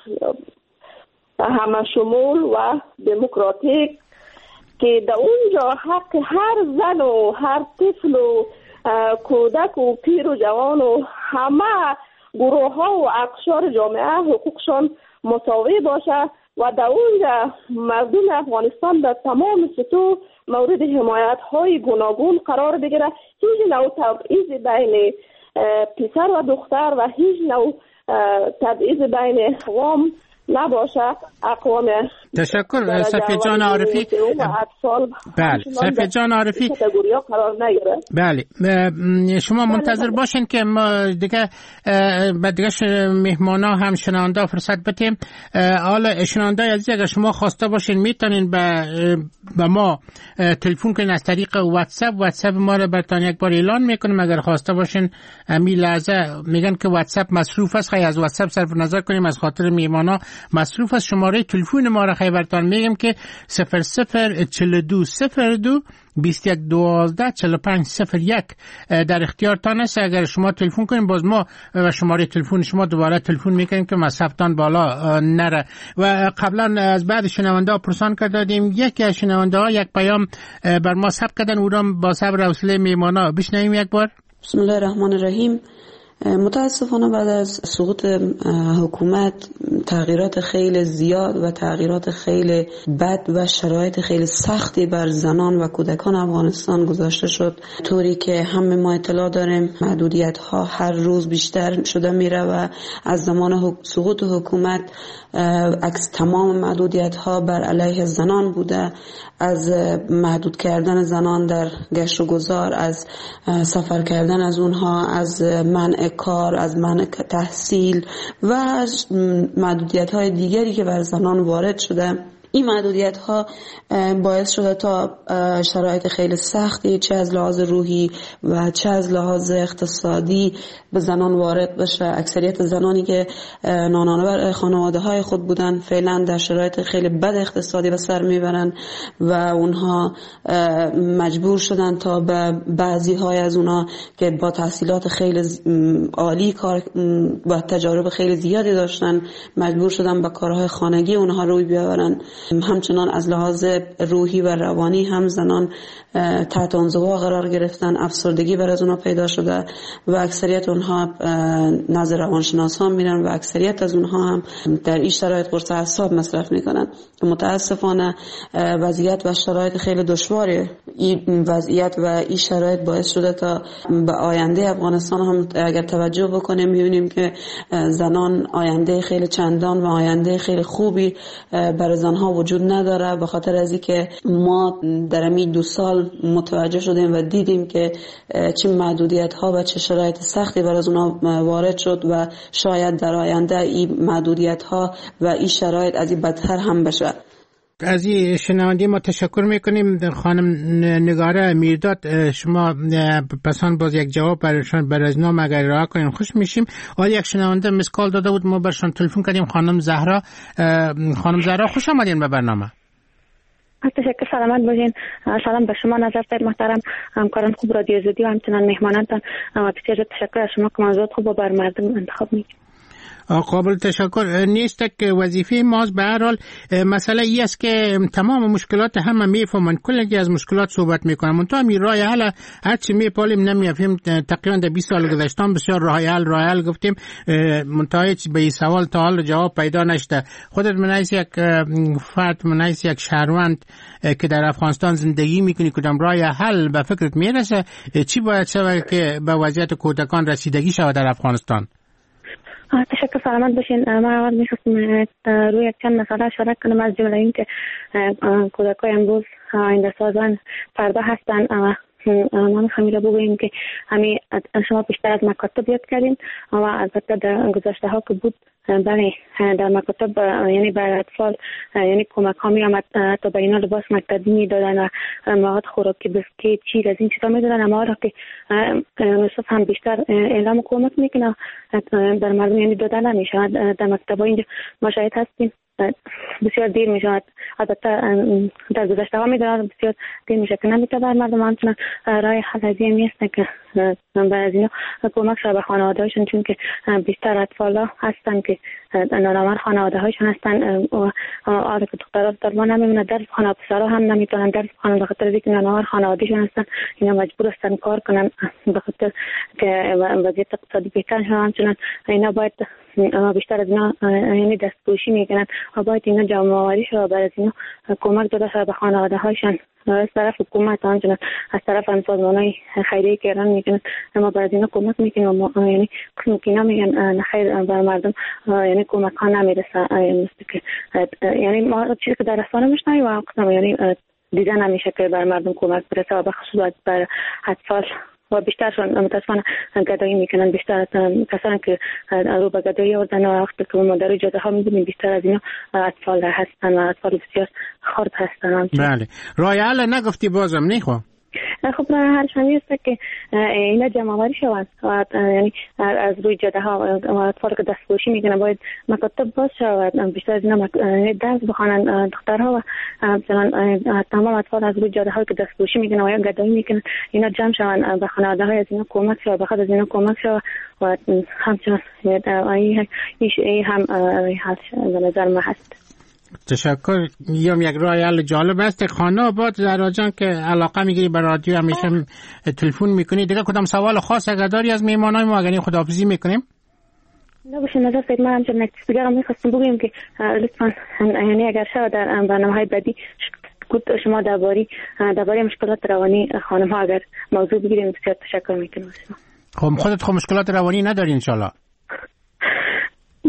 همه شمول و دموکراتیک که در اونجا حق هر زن و هر طفل و کودک و پیر و جوان و همه گروه ها و اقشار جامعه حقوقشان مساوی باشه و در اونجا مردم افغانستان در تمام سطوح مورد حمایت های گوناگون قرار بگیره. هیچ نوع تبعیض بین پسر و دختر و هیچ نوع تبعیض بین اقوام نباشه. اقوام تشکر صفیه جان عارفی. بله صفیه جان عارفی قرار نگیره. بله شما منتظر باشین که ما دیگه مهمانا هم شنونده فرصت بدیم. حالا شنونده عزیز اگر شما خواسته باشین میتونین به ما تلفن کنین از طریق واتساپ ما رو براتون یک بار اعلان میکنیم. اگر خواسته باشین همین لحظه میگن که واتساپ مصروف است، خیلی از واتساپ صرف نظر کنیم از خاطر مهمانا مصروف است. شماره تلفن ما را خیلی براتون میگم که 004202 2112 4501 در اختیارتان است. اگر شما تلفن کنین باز ما و شماره تلفن شما دوباره تلفن میکنیم که مصرفتان بالا نره. و قبلا از بعد شنونده ها پرسان کردیم، یکی از شنونده ها یک پیام بر ما ثبت کردن، او را با صبر و حوصله میمانا بشنویم یک بار. بسم الله الرحمن الرحیم. متاسفانه بعد از سقوط حکومت تغییرات خیلی زیاد و تغییرات خیلی بد و شرایط خیلی سختی بر زنان و کودکان افغانستان گذاشته شد، طوری که همه ما اطلاع داریم محدودیت ها هر روز بیشتر شده میره و از زمان سقوط حکومت عکس تمام محدودیت ها بر علیه زنان بوده، از محدود کردن زنان در گشت و گذار، از سفر کردن از اونها، از منع کار، از منع تحصیل و محدودیت‌های دیگری که بر زنان وارد شده. این محدودیت ها باعث شده تا شرایط خیلی سختی چه از لحاظ روحی و چه از لحاظ اقتصادی به زنان وارد بشه. اکثریت زنانی که نانآور بر خانواده های خود بودن فعلا در شرایط خیلی بد اقتصادی به سر میبرن و اونها مجبور شدن تا به بعضی های از اونها که با تحصیلات خیلی عالی کار و تجارب خیلی زیادی داشتن مجبور شدن به کارهای خانگی اونها روی بیاورن. همچنان از لحاظ روحی و روانی هم زنان تحت انزوا قرار گرفتن، افسردگی بر از اونها پیدا شده و اکثریت اونها نزد روانشناسان میرن و اکثریت از اونها هم در این شرایط قرص اعصاب مصرف میکنن. متاسفانه وضعیت و شرایط خیلی دشواره. این وضعیت و این شرایط باعث شده تا به آینده افغانستان هم اگر توجه بکنیم میبینیم که زنان آینده خیلی چندان و آینده خیلی خوبی برای زنها وجود نداره، به خاطر از اینکه ما در همین 2 سال متوجه شدیم و دیدیم که چه محدودیت ها و چه شرایط سختی برای اونها وارد شد و شاید در آینده این محدودیت ها و این شرایط از این بدتر هم بشه. از این شنوندی ما تشکر میکنیم. خانم نگاره میرداد، شما پسان باز یک جواب برای نام اگر راه کنیم خوش میشیم. یک شنونده مسکال داده بود، ما برشان تلفن کردیم. خانم زهرا خوش آمدین به برنامه. تشکر، سلامت باشین. سلام به شما نظر سید محترم، همکاران خوب رادیو آزادی و همچنان مهمانانتان. بسیار تشکر از شما که موضوعات خوب بر مردم انتخاب میکنید. قابل تشکر نیست که وظیفه ماست. به هر حال مسئله ای است که تمام مشکلات همه میفهمن، کلی از مشکلات صحبت میکنن، منتها می راه حل هر چی میپالیم نمیافیم. تقریبا در 20 سال گذشته بسیار راه حل گفتیم، منتها به این سوال تا حال جواب پیدا نشده. خودت من از یک فرد، من از یک شهروند که در افغانستان زندگی میکنی، کدام راه حل به فکرت میرسه؟ چی باید شود که به وضعیت کودکان رسیدگی شود در افغانستان؟ تشکر، سلامت باشین. من اول میخواستم روی یک چند مسئله اشاره کنم، از جمله این که کودکای امروز آینده سازان فردا هستن. ما میخوایم را بگوییم که همین شما بیشتر از مکاتب یاد کردین و البته در گذشته ها که بود بله در مکاتب یعنی برای اطفال یعنی کمک ها می آمد تا به اینا لباس مکتبی می دادن و مواد خوراکی بسکیت چیز از این چیزا می دادن، اما را که نصف هم بیشتر اعلام کمک میکنه در مردم یعنی دادن نمی شود. در مکتب ها اینجا ما شاید هستیم بسیار دیر می شود. البته در گذشته ها می دارد بسیار دیر می شود که نمی تبر مردم همچنان رای حلزی همی است که برای از اینا کمک شد به خانواده هایشون، چون که بیشتر اطفال ها هستن که نانآور خانواده هایشون هستن. آره که دخترها در ما نمیمونه درس خانه، پسرها هم نمیتونن درس خانه به خاطر اینکه نانآور خانوادهشون هستن. اینا مجبور هستن کار کنن به خاطر که وضعیت اقتصادی بهتر شد. همچنان اینا باید بیشتر از اینا یعنی دستپوشی میکنن و باید اینا جامعه آوری شد برای اینا کمک داده شد به خانواده هایشون از طرف حکومت، همچنان از طرف هم سازمان‌های خیریه که ایران میکنن. اما برای اینا کمک میکنن و یعنی اینا میگن خیر بر مردم یعنی کمک ها نمیرسه. یعنی ما چیزی که در رسانه میشنویم و یعنی دیده نمیشه که بر مردم کمک برسه و به خصوص بر اطفال و بیشترشون متاسفانه گدایی میکنن. بیشتر کسانی که رو به گدایی آوردن و وقتی که ما در جاده ها میبینیم بیشتر از اینا اطفال هستن و اطفال بسیار خرد هستن. بله، راه حل نگفتی بازم نیخوا. خب هر شمی است که اینا جمع آوری شود و یعنی از روی جاده ها اطفال که دستپوشی میکنن باید مکاتب باز شود، بیشتر از اینا درس بخوانن دخترها و تمام اطفال از روی جاده ها که دستپوشی میکنن و یا گدایی میکنن اینا جمع شوند به خانواده های از اینا کمک شود، بخاطر از اینا کمک شود و همچنان این هم حل به نظر ما هست. تشکر. یک راه حل جالب است. خانه آباد زهرا جان که علاقه میگیری به رادیو همیشه تلفن میکنی، دیگه کدام سوال خاص اگر داری از مهمانای ما اگر خداحافظی میکنیم؟ نه باشه نظر سید ما همچنان نکتیس دیگر هم میخواستم بگویم که لطفا یعنی اگر شد در برنامه‌های بعدی شما درباره مشکلات روانی خانم ها اگر موضوع بگیریم بسیار تشکر میکنم. خب خودت مشکلات روانی نداری انشالله؟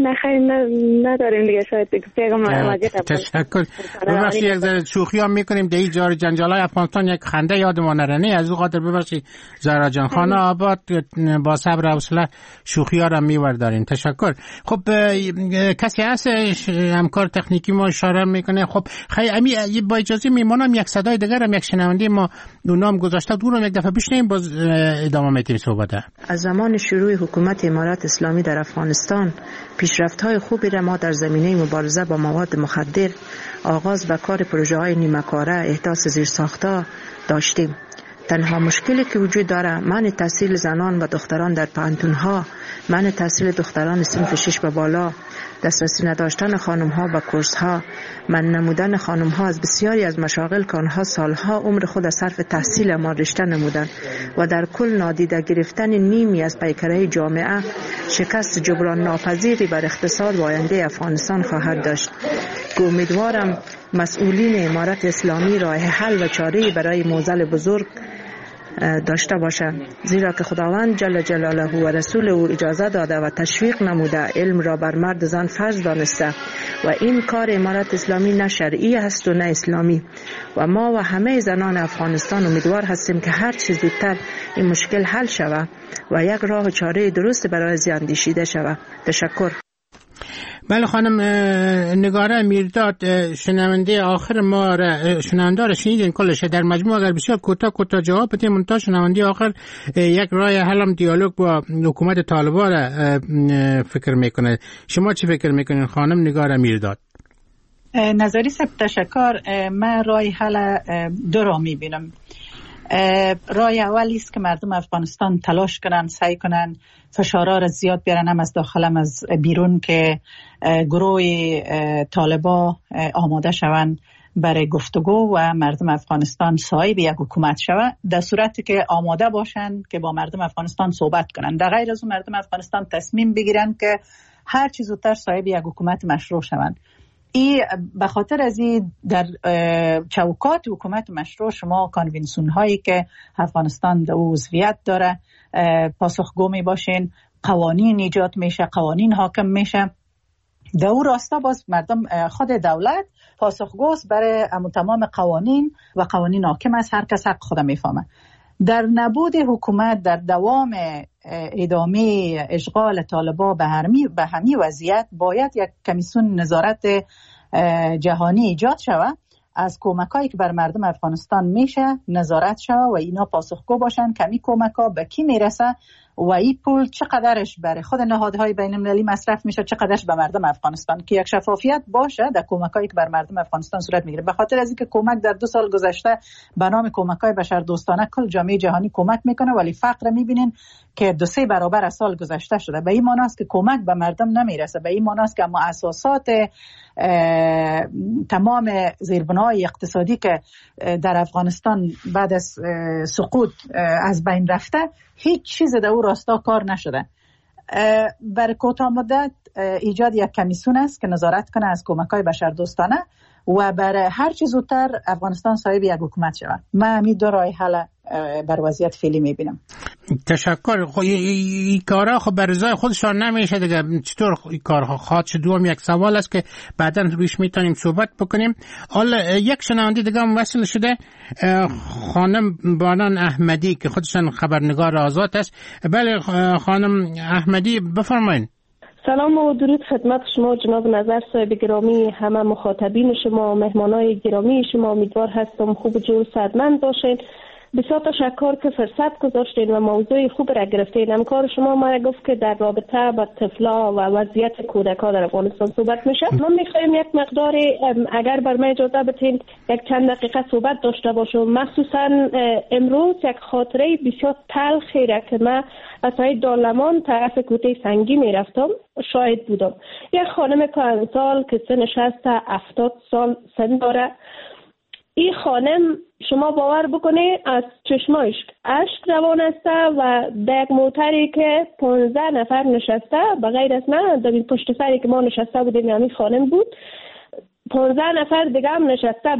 نخیر نداریم دیگه. شاید پیغام تشکر. ببخشید یک ذره شوخی هم میکنیم در جار جنجالای افغانستان یک خنده یادمان نره. از او خاطر ببخشید زهرا جان. خانه آباد با صبر و حوصله شوخی ها را میوردارین. تشکر. خب کسی هست همکار تکنیکی ما اشاره میکنه؟ خب خیلی با اجازه میمونم یک صدای دیگر هم یک شنونده ما نام گذاشته دورم یک دفعه بشنیم باز ادامه میتیم صحبت. از زمان شروع حکومت امارات اسلامی در افغانستان پیشرفت‌های خوبی را ما در زمینه مبارزه با مواد مخدر، آغاز به کار پروژه‌های نیمه‌کاره، احداث زیرساخت‌ها داشتیم. تنها مشکلی که وجود داره منع تحصیل زنان و دختران در پانتون‌ها، منع تحصیل دختران صنف 6 به بالا، دسترسی نداشتن خانم‌ها به کورس‌ها، منع نمودن خانم‌ها از بسیاری از مشاغل که آنها سالها عمر خود صرف تحصیل ما رشته نمودند و در کل نادیده گرفتن نیمی از پیکره جامعه شکست جبران ناپذیری بر اقتصاد و آینده افغانستان خواهد داشت. امیدوارم مسئولین امارت اسلامی راه حل و چاره‌ای برای معضل بزرگ داشته باشند، زیرا که خداوند جل جلاله و رسول او اجازه داده و تشویق نموده علم را بر مرد زن فرض دانسته و این کار امارت اسلامی نه شرعی است و نه اسلامی و ما و همه زنان افغانستان امیدوار هستیم که هر چیز زودتر این مشکل حل شود و یک راه و چاره درست برای اندیشیده شود. تشکر. بله خانم نگاره میرداد، شنونده آخر ما را شنونده را شنیدین کلش. در مجموع اگر بسیار کوتاه جواب بدیم منتها شنونده آخر یک راه حل دیالوگ با حکومت طالبان را فکر میکنه. شما چی فکر میکنین خانم نگاره میرداد؟ نظری سب تشکر. من راه حل دو را میبینم. راه اولی است که مردم افغانستان تلاش کنن، سعی کنن فشارها را زیاد بیارن، هم از داخل هم از بیرون، که گروه طالبا آماده شوند برای گفتگو و مردم افغانستان صاحب یک حکومت شود، در صورتی که آماده باشن که با مردم افغانستان صحبت کنن. در غیر از اون مردم افغانستان تصمیم بگیرن که هر چیز زودتر صاحب یک حکومت مشروع شوند. این به خاطر از این در چوکات حکومت مشروع شما کانونسیون هایی که افغانستان در عضویت داره پاسخگو می باشین، قوانین ایجاد میشه، قوانین حاکم میشه. در اون راستا باز مردم خود دولت پاسخگوست برای تمام قوانین و قوانین حاکم است، هر کس حق خود میفهمه. در نبود حکومت، در دوام ادامه اشغال طالبا به همین وضعیت باید یک کمیسیون نظارت جهانی ایجاد شود، از کمکایی که بر مردم افغانستان میشه نظارت شود و اینا پاسخگو باشن که این کمک‌ها به کی میرسه و این پول چقدرش برای خود نهادهای بین المللی مصرف میشه، چقدرش به مردم افغانستان، که یک شفافیت باشه در کمکایی که بر مردم افغانستان صورت میگیره. به خاطر از اینکه کمک در 2 سال گذشته به نام کمک‌های بشردوستانه کل جامعه جهانی کمک میکنه، ولی فقر میبینین که 2-3 برابر از سال گذشته شده. به این معنی است که کمک به مردم نمیرسه. به این معنی است که مؤسسات تمام زیربناهای اقتصادی که در افغانستان بعد از سقوط از بین رفته، هیچ چیز در اون راستا کار نشده. برای کوتاه مدت ایجاد یک کمیسیون است که نظارت کنه از کمک‌های بشردوستانه و برای هر چیز زودتر افغانستان صاحب یک حکومت شود. من همین دو راه حل بر وضعیت فعلی میبینم. تشکر. خب این کارا خب بر رضای خودشان نمیشه دیگه. چطور این کارها خواهد دوم یک سوال است که بعداً روش میتونیم صحبت بکنیم. حالا یک شنونده دیگه هم وصل شده، خانم بانان احمدی که خودشان خبرنگار آزاد است. بله خانم احمدی بفرمایید. سلام و درود خدمت شما جناب نظر صاحب گرامی، همه مخاطبین شما، مهمانای گرامی شما. امیدوار هستم خوب و جور صحتمند باشین. بسیار تشکر که فرصت گذاشتین و موضوع خوب را گرفتین. همکار شما ما گفت که در رابطه با طفلا و وضعیت کودکان در افغانستان صحبت میشه. ما میخوایم یک مقدار اگر بر من اجازه بدین یک چند دقیقه صحبت داشته باشم. مخصوصا امروز یک خاطره بسیار تلخی را که من از دالمان طرف کوته سنگی میرفتم شاهد بودم. یک خانم کهنسال که سنش هست 70 سال سن داره. این خانم شما باور بکنه از چشماش اشک روان است و در یک موتری که 15 نفر نشسته، بغیر از من در پشت سری که ما نشسته بودیم یعنی خانم بود، 15 نفر دیگه هم نشسته بود.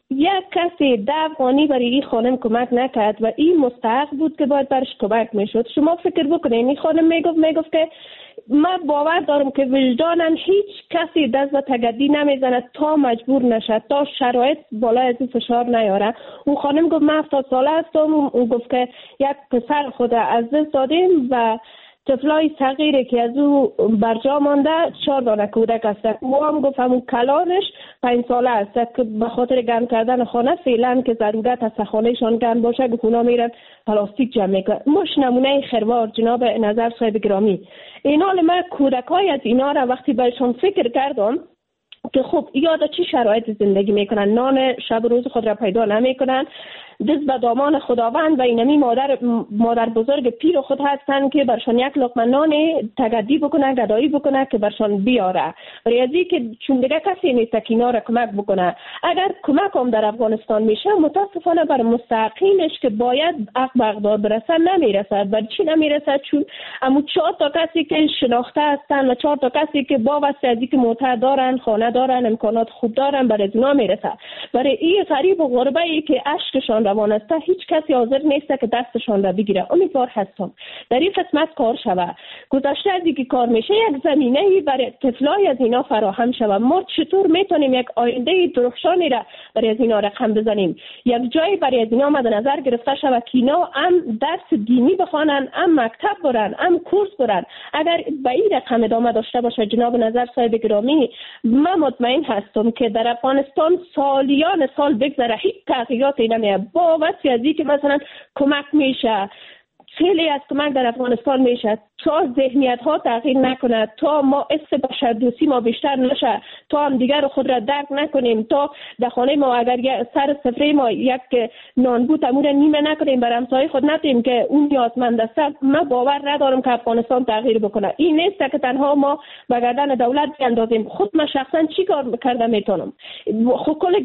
یک کسی 10 افغانی برای این خانم کمک نکرد و این مستحق بود که باید برش کمک میشد. شما فکر بکنید این خانم میگفت که من باور دارم که وجدانن هیچ کسی دست به تگدی نمیزنه تا مجبور نشد، تا شرایط بالا از این فشار نیاره. اون خانم گفت من 70 ساله هستم. اون گفت که یک پسر خود از دست دادیم و طفلای صغیری که از او برجا مانده 4 دانه کودک هست. او هم گفت همون کلانش 5 ساله است که به خاطر گرم کردن خانه فعلا که ضرورت است خانهشان گرم باشه که اونا میرن پلاستیک جمع میکنن. مش نمونه خروار جناب نظر صاحب گرامی. این حال من کودکای از اینا را وقتی بهشون فکر کردم که خب یاد چی شرایط زندگی میکنن، نان شب روز خود را پیدا نمیکنن، دست به دامان خداوند و اینمی مادر بزرگ پیر خود هستن که برشان یک لقمه نان تگدی بکنه، گدایی بکنه که برشان بیاره. برای ازی که چون دیگه کسی نیست که اینا را کمک بکنه. اگر کمک هم در افغانستان میشه متاسفانه بر مستحقینش که باید حق به اقدار برسن نمیرسد. برای چی نمیرسد؟ چون امو 4 تا کسی که شناخته هستن و 4 تا کسی که با واسطه ازی که معتاد دارن، خانه دارن، امکانات خوب دارن برای اونا میرسه. برای این غریب و غربه ای که اشکشان روان است هیچ کسی حاضر نیست که دستشان را بگیره. امیدوار هستم در این قسمت کار شوه. گذشته از اینکه کار میشه یک زمینه برای طفلای از اینا فراهم شوه. ما چطور میتونیم یک آینده درخشانی را برای از اینا رقم بزنیم؟ یک جایی برای از اینا مد نظر گرفته شوه که اینا هم درس دینی بخوانن، هم مکتب برن، هم کورس برن. اگر به این رقم ادامه داشته باشه جناب نظر صاحب گرامی، من مطمئن هستم که در افغانستان سالیان سال بگذره هیچ تغییراتی نمیاد. با واسه ازی که مثلا کمک میشه، خیلی از کمک در افغانستان میشه تا ذهنیت ها تغییر نکنه، تا ما بشردوسی ما بیشتر نشه، تا هم دیگر خود را درک نکنیم، تا در خانه ما اگر سر سفره ما یک نانبو تمور نیمه نکنیم بر همسایه خود ندیم که اون نیازمند است. من باور ندارم که افغانستان تغییر بکنه. این نیست که تنها ما به گردن دولت بیاندازیم. خود من شخصا چی کار کرده میتونم؟ خود کل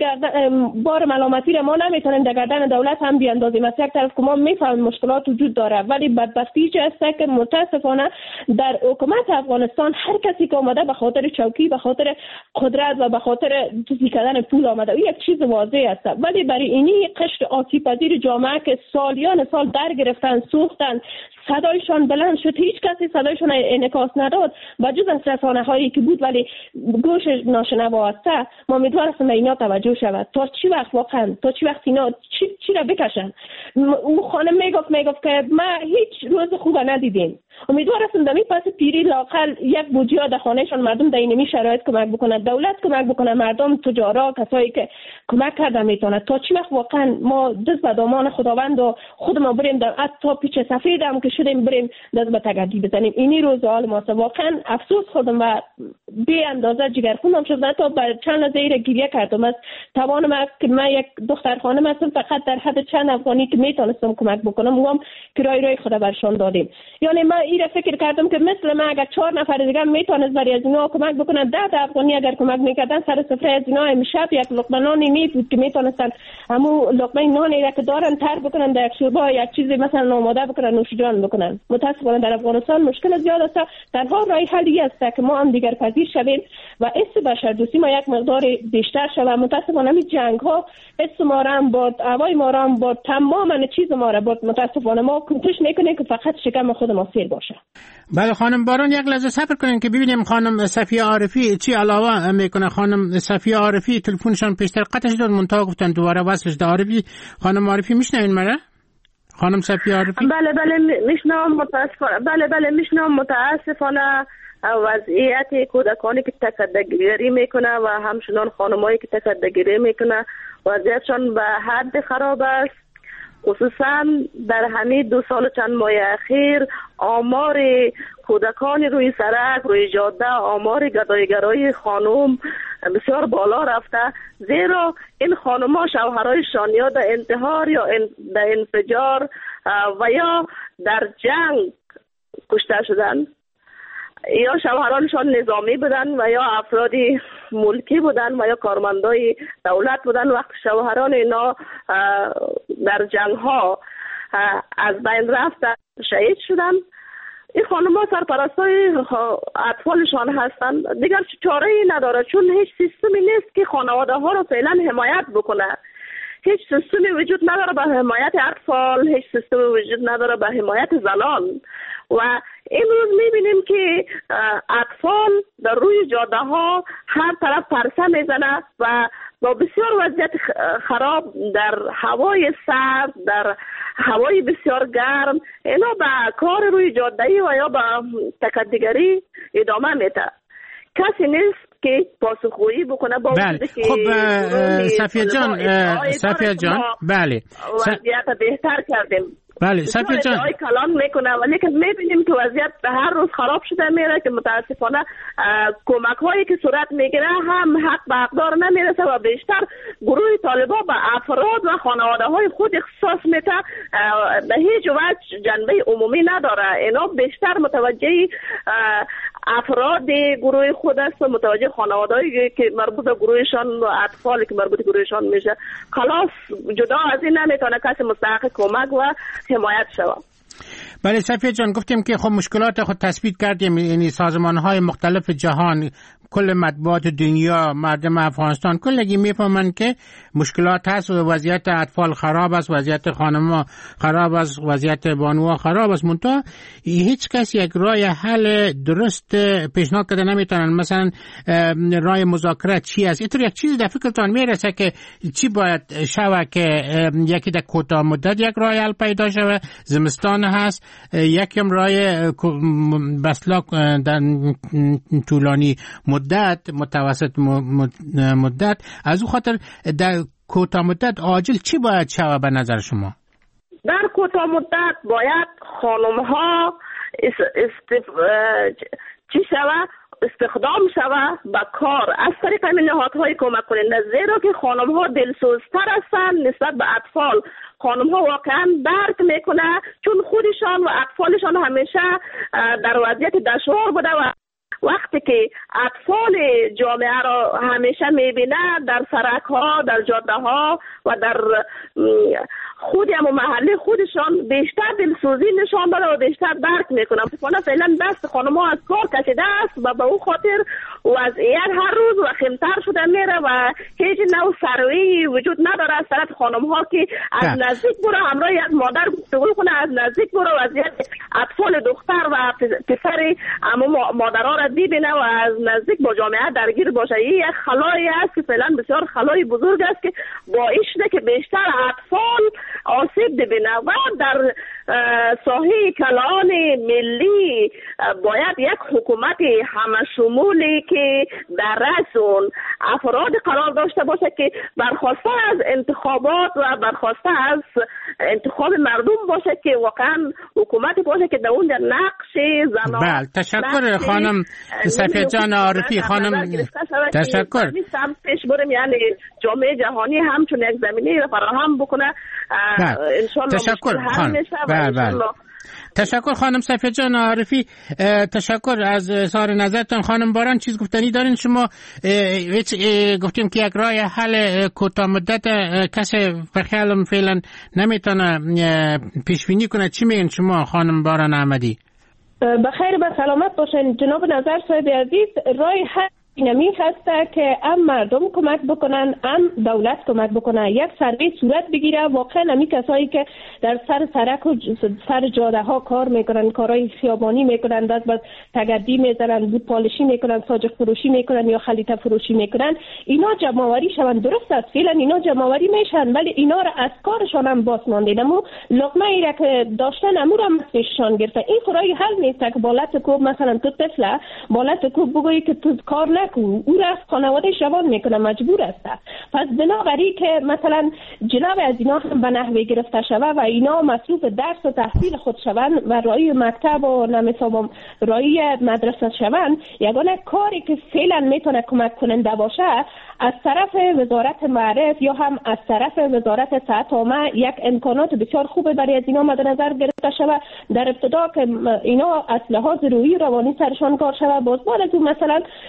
بار ملامتی را ما نمیتونیم در گردن دولت هم بیاندازیم. از یک طرف که ما میفهمیم مشکلات وجود داره، ولی بدبختی چه است که متاسفانه در حکومت افغانستان هر کسی که آمده به خاطر چوکی، به خاطر قدرت و به خاطر توزیع کردن پول آمده. این یک چیز واضح است. ولی برای اینی قشر آسیب‌پذیر جامعه که سالیان سال در گرفتن، سوختن، صدایشان بلند شد، هیچ کسی صدایشان انعکاس نداد بجز از رسانه‌هایی که بود ولی گوش ناشنوا است. ما امیدواریم به اینا توجه شود. تا چی وقت واقعا تا چی وقت اینا چی را بکشن؟ اون خانم میگفت که ما هیچ روز خوب ندیدیم. امیدوارم در این پس پیری لاقل یک بودجه در خانهشان مردم در اینمی شرایط کمک بکنه، دولت کمک بکنه، مردم، تجارا، کسایی که کمک کرده میتونه. تا چی وقت واقعا ما دست به دامان خداوند و خودمون بریم در حتی پیچ سفید هم که شدیم بریم دست به تگدی بزنیم؟ اینی روز حال ماست. واقعا افسوس خودم و بی اندازه جگرخونم شد. حتی بر چند لحظه را گریه کردم از توانم که من یک دختر خانم هستم، فقط در حد چند افغانی که میتونستم کمک بکنم و هم کرایه روی خود برشان دادیم. یعنی من این فکر کردم که مثل من اگر 4 نفر دیگه میتونست برای از اینا کمک بکنن، 10 افغانی اگر کمک میکردن سر سفره از اینا امشب یک لقمه نانی میبود که میتونستن همون لقمه نانی را که دارن تر بکنن در یک شوربه یک چیزی مثلا آماده بکنن، نوش جان بکنن. متاسفانه در افغانستان مشکل زیاد است. تنها راه حلی است که ما هم دیگر پذیر شویم و حس بشردوسی ما یک مقدار بیشتر شود. متاسفانه این جنگ ها حس ما را هم برد، هوای ما را هم برد، تمام چیز ما را برد. متاسفانه ما کوشش میکنیم که فقط شکم خود ما سیر باشه. بله خانم باران، یک لحظه صبر کنین که ببینیم خانم صفیه عارفی چی علاوه میکنه. خانم صفیه عارفی تلفنشان پیشتر قطع شد، منتها گفتن دوباره وصلش ده. عارفی خانم عارفی میشنوین مرا؟ خانم صفیه عارفی؟ بله میشنوم. متاسفانه وضعیت کودکانی که تکده‌گیری میکنه و همچنان خانمایی که تکده‌گیری میکنه وضعیتشان به حد خراب است. خصوصا در همین 2 سال چند ماه اخیر آمار کودکان روی سرک، روی جاده، آمار گدایگرای خانم بسیار بالا رفته، زیرا این خانم‌ها شوهرایشان یا در انتحار یا در انفجار و یا در جنگ کشته شدند، یا شوهرانشان نظامی بودن و یا افرادی ملکی بودن و یا کارمندای دولت بودن. وقت شوهران اینا در جنگ ها از بین رفتن، شهید شدن، این خانم ها سرپرستای اطفالشان هستند. دیگر چاره ای نداره، چون هیچ سیستمی نیست که خانواده ها رو فعلا حمایت بکنه. هیچ سیستمی وجود نداره به حمایت اطفال، هیچ سیستمی وجود نداره به حمایت زنان. و امروز میبینیم که اطفال در روی جاده ها هر طرف پرسه میزنه و با بسیار وضعیت خراب در هوای سرد، در هوای بسیار گرم، اینا به کار روی جاده‌ای و یا به تکدیگری ادامه میده. کسی نیست که پاسخگویی بکنه با وجودی که خب صفیه جان بله وضعیت بهتر کردیم. بله صفیه جان کلام میکنه ولی که میبینیم که وضعیت هر روز خراب شده میره که متاسفانه کمک هایی که صورت میگیره هم حق به حقدار نمیرسه و بیشتر گروه طالبان به افراد و خانواده های خود اختصاص میده، به هیچ وجه جنبه عمومی نداره. اینا بیشتر متوجه افراد گروه خود است و متوجه خانواده‌ای که مربوط به گروهشان و اطفالی که مربوط به گروهشان میشه. خلاص جدا از این نمیتونه کسی مستحق کمک و حمایت شود. بله صفیه جان، گفتیم که خب مشکلات خود تثبیت کردیم، یعنی سازمان‌های مختلف جهان، کل مطبوعات دنیا، مردم افغانستان کلگی میفهمن که مشکلات هست و وضعیت اطفال خراب است، وضعیت خانم‌ها خراب است، وضعیت بانوها خراب است. منتها هیچ کس یک راه حل درست پیشنهاد کرده نمیتونن. مثلا راه مذاکره چی است؟ اینطور یک چیزی در فکرتان میرسه که چی باید شوه که یکی در کوتاه مدت یک راه حل پیدا شوه؟ زمستان هست، یکم راه بسلا در طولانی مدت، متوسط مدت. از او خاطر در کوتاه مدت عاجل چی باید شوه به نظر شما؟ در کوتاه مدت باید خانم ها استخدام شوه به کار از طریق همین نهادهای کمک کننده، زیرا که خانم ها دلسوزتر هستند نسبت به اطفال. خانم ها واقعا درک میکنه چون خودشان و اطفالشان همیشه در وضعیت دشوار بوده و وقتی که اطفال جامعه را همیشه میبینه در سرک ها، در جاده ها و در خود هم محله خودشان بیشتر دلسوزی نشان داده و بیشتر درک میکنم. فعلا دست خانم ها از کار کشیده است و به او خاطر وضعیت هر روز وخیمتر شده میره و هیچ نوع سروی وجود نداره از طرف خانم ها که از نزدیک برو همراه یک مادر گفتگو کنه، از نزدیک برو وضعیت اطفال دختر و پسر اما مادرها را ببینه و از نزدیک با جامعه درگیر باشه. این یک خلایی است که فعلا بسیار خلای بزرگ است که باعث شده که بیشتر اطفال آسیب ببینه و در ساحه کلان ملی باید یک حکومت همشمولی که در رأس اون افراد قرار داشته باشه که برخواسته از انتخابات و برخواسته از انتخاب مردم باشه که واقعا حکومتی باشه که در اون نقش زنان. بله تشکر خانم صفیه جان عارفی. خانم تشکر. پیش بریم یعنی جامعه جهانی همچون یک زمینه فراهم بکنه. تشکر خانم. بله. تشکر خانم صفیه جان عارفی، تشکر از اظهار نظرتان. خانم باران چیز گفتنی دارین شما؟ گفتیم که یک راه حل کوتاه مدت کسی بخیالم فعلا نمیتونه پیش بینی کنه. چی میگین شما خانم باران احمدی؟ بخیر و سلامت باشین جناب نظر صاحب عزیز. راه حل اینمی هسته که هم مردم کمک بکنن هم دولت کمک بکنه. یک سروی صورت بگیره. واقعا همی کسایی که در سر سرک و سر جاده ها کار میکنن، کارهای خیابانی میکنن، دست به تگدی میزنن، بود پالشی میکنن، ساجق فروشی میکنن یا خلیطه فروشی میکنن، اینا جمع‌آوری شون. درست است فعلا اینا جمع‌آوری میشن ولی اینا را از کارشان هم باز مانده. نمو لقمه ای را که داشتن امو را مسشان گرفته. این خورای حل نیست که بالات کوب مثلا تو طفله بالات کوب بگویی که تو کار او را از خانواده شوان میکنه، مجبور است. پس بنابراین که مثلا جناب از اینا هم به نحوه گرفته شوه و اینا مصروف درس و تحصیل خود شوند و رای مکتب و نمی‌سابم رای مدرسه شوند، یگانه کاری که فعلا میتونه کمک کننده باشه از طرف وزارت معارف یا هم از طرف وزارت صحت عامه یک امکانات بسیار خوبه برای از اینا مد نظر گرفته شوه. در ابتدا که اینا از لحاظ روحی روانی سرشان کار شوه، باز بعد از اون مثلا یک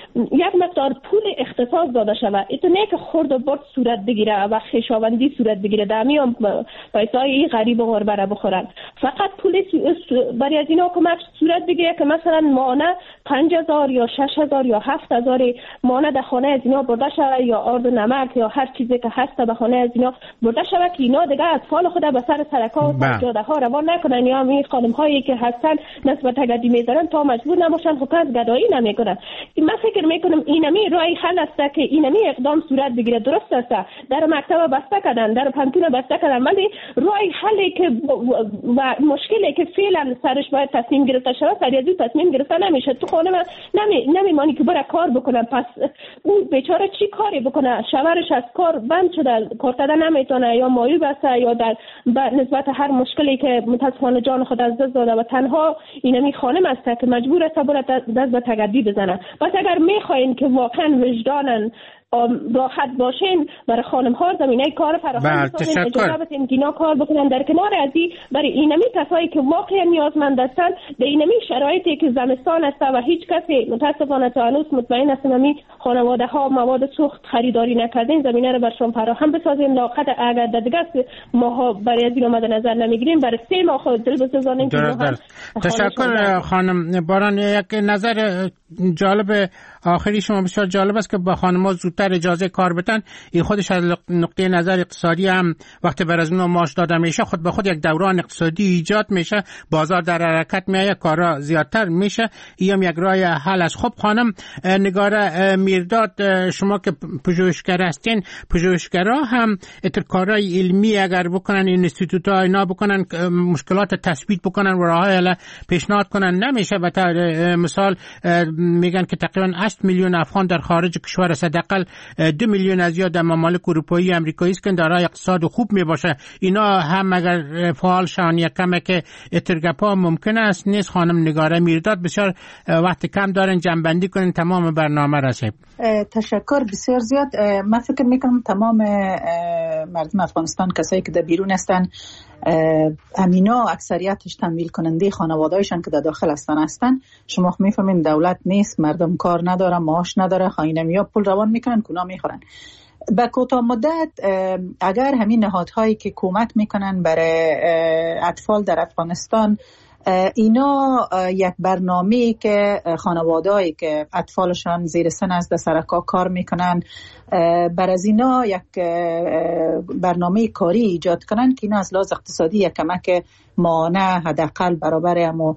یک مقدار پول اختصاص داده شود. ایتو نه که خورد و برد صورت بگیره و خویشاوندی صورت بگیره، دمیام پیسای غریب و غربه را بخورن. فقط پول برای از اینا کمک صورت بگیره که مثلا مانه 5000 یا 6000 یا 7000 مانه در خانه از اینا برده شود، یا آرد و نمک یا هر چیزی که هست به خانه از اینا برده شود که اینا دیگه اطفال خود به سر سرکا و جاده ها روان نکنن، یا می خانم هایی که هستن نسبت گدی میذارن تا مجبور نباشن خود از گدایی نمیکنن. من فکر میکنم اینمی رای حل است که اینمی اقدام صورت بگیره. درست است در مکتب بسته کردن، در پانتون بسته کردن، ولی رای حلی که و مشکلی که فعلا سرش باید تصمیم گرفته شود سریعی تصمیم گرفته نمیشه. تو خانه من نمیمانی که برای کار بکنه، پس اون بیچاره چی کاری بکنه؟ شوهرش از کار بند شده، کار دادن نمیتونه، یا مایو بسته، یا در نسبت هر مشکلی که متاسفانه جان خود از دست داده و تنها اینمی خانم است که مجبور است باید دست به تگدی بزنه. پس اگر میخواین که واقعا وجدانن راحت باشین، برای خانم ها زمینه کار فراهم بسازین، اجازه بدین که اینا کار بکنن. در کنار از این برای اینمی کسایی که واقعا نیازمند هستن، در اینمی شرایطی که زمستان است و هیچ کسی متاسفانه تا هنوز مطمئن است نمی خانواده ها مواد سوخت خریداری نکردین، زمینه رو برشون فراهم بسازین. لاقد اگر دیگه ماها برای از این مد نظر نمیگیریم، برای 3 ماه خود دل بسازانیم. تشکر خانم باران. یک نظر جالب آخری شما بسیار جالب است که با خانم‌ها زودتر اجازه کار بدن. این خودش از نقطه نظر اقتصادی هم وقتی بر از اونها معاش داده میشه خود به خود یک دوران اقتصادی ایجاد میشه، بازار در حرکت میاد، کارا زیادتر میشه. این هم یک راه حل است. خب خانم نگاره میرداد، شما که پژوهشگر هستین، پژوهشگرا هم کارهای علمی اگر بکنن، اینستیتوت‌ها اینا بکنن، مشکلات تثبیت بکنن و راه‌های پیشنهاد کنن، نمیشه. به مثال میگن که تقریبا 8 میلیون افغان در خارج کشور است، حداقل 2 میلیون از یا در ممالک اروپایی امریکایی است که دارای اقتصاد خوب میباشه. اینا هم اگر فعال شون یک کمک اترگپا ممکن است نیست. خانم نگاره میرداد، بسیار وقت کم دارن، جنبندی کنین تمام برنامه رسید. تشکر بسیار زیاد. من فکر میکنم تمام مردم افغانستان، کسایی که در بیرون هستن، امینا اکثریتش تمویل کننده خانواده‌ایشان که در داخل هستن. شما میفهمین دولت نیست، مردم کار نداره، معاش نداره، خاینمیا پول روان میکنن، کنا میخورن. به کوتاه مدت اگر همین نهادهایی که کمک میکنن برای اطفال در افغانستان، اینا یک برنامه‌ای که خانواده‌ای که اطفالشان زیر سن است در سرکا کار میکنن، بر از اینا یک برنامه کاری ایجاد کنن که اینا از لحاظ اقتصادی یک کمک مانع حداقل برابر اما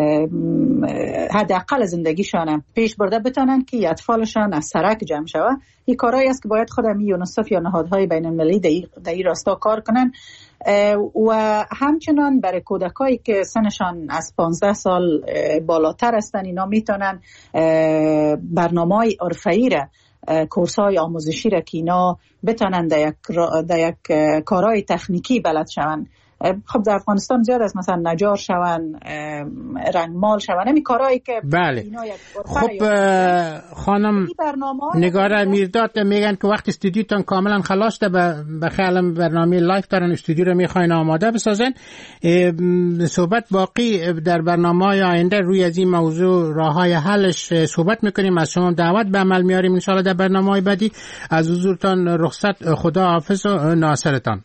حداقل زندگیشان پیش برده بتونن که اطفالشان از سرک جمع شوه. این کارهایی است که باید خود یونیسف یا نهادهای بین المللی در این راستا کار کنن. و همچنان برای کودکایی که سنشان از 15 سال بالاتر هستن، اینا میتونن برنامه‌های عرفه‌ای را، کورس‌های آموزشی را که اینا بتونن در یک کارهای تکنیکی بلد شون. خب در افغانستان زیاد است، مثلا نجار شون، رنگمال شون، همین کارهایی که بله. خب خانم نگاره میرداد میگن که وقت استودیوتون کاملا خلاص ده، به خیال برنامه لایف دارن استودیو رو میخواین آماده بسازن. صحبت باقی در برنامه‌های آینده روی از این موضوع راههای حلش صحبت میکنیم. از شما دعوت به عمل میاریم ان شاء الله در برنامه‌های بعدی. از حضورتان رخصت، خدا حافظ و ناصرتان.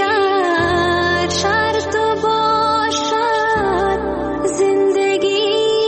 زندگی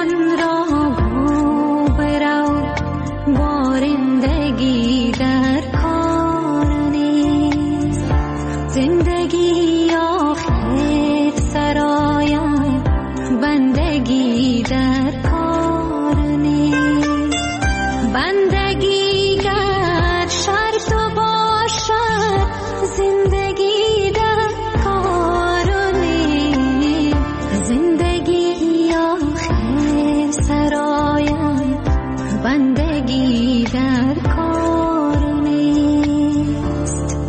من را گو برو بارندگی در کار نیست زندگی آخر سرایم بندگی در کار نیست بندگی گر شرط باشد زندگی در کار نیست زندگی آخر سرایم بندگی در کار نیست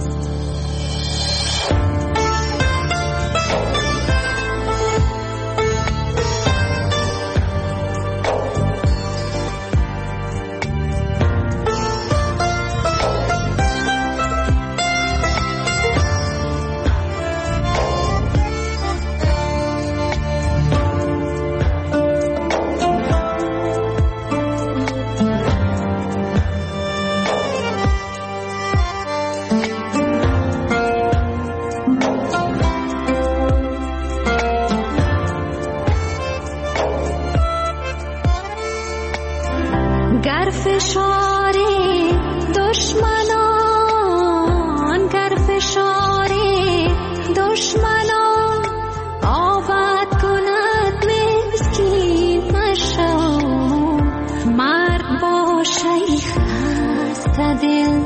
گر فشار دشمنان گر فشار دشمنان آباد کند مسکین مشو مرد باشه خسته دل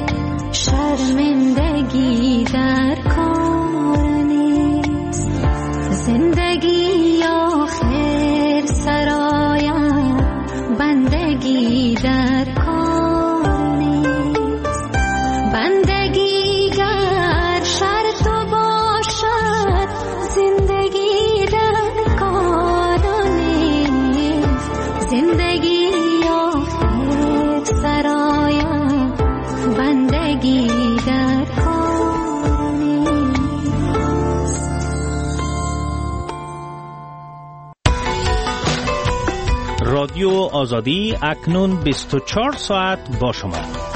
شرمندگی در کار نیست زندگی آخر سرایم بندگی در کار نیست بندگی گر شرط باشد زندگی در کار نیست زندگی آخر سرایم بندگی در کار نیست رادیو آزادی اکنون 24 ساعت با شما.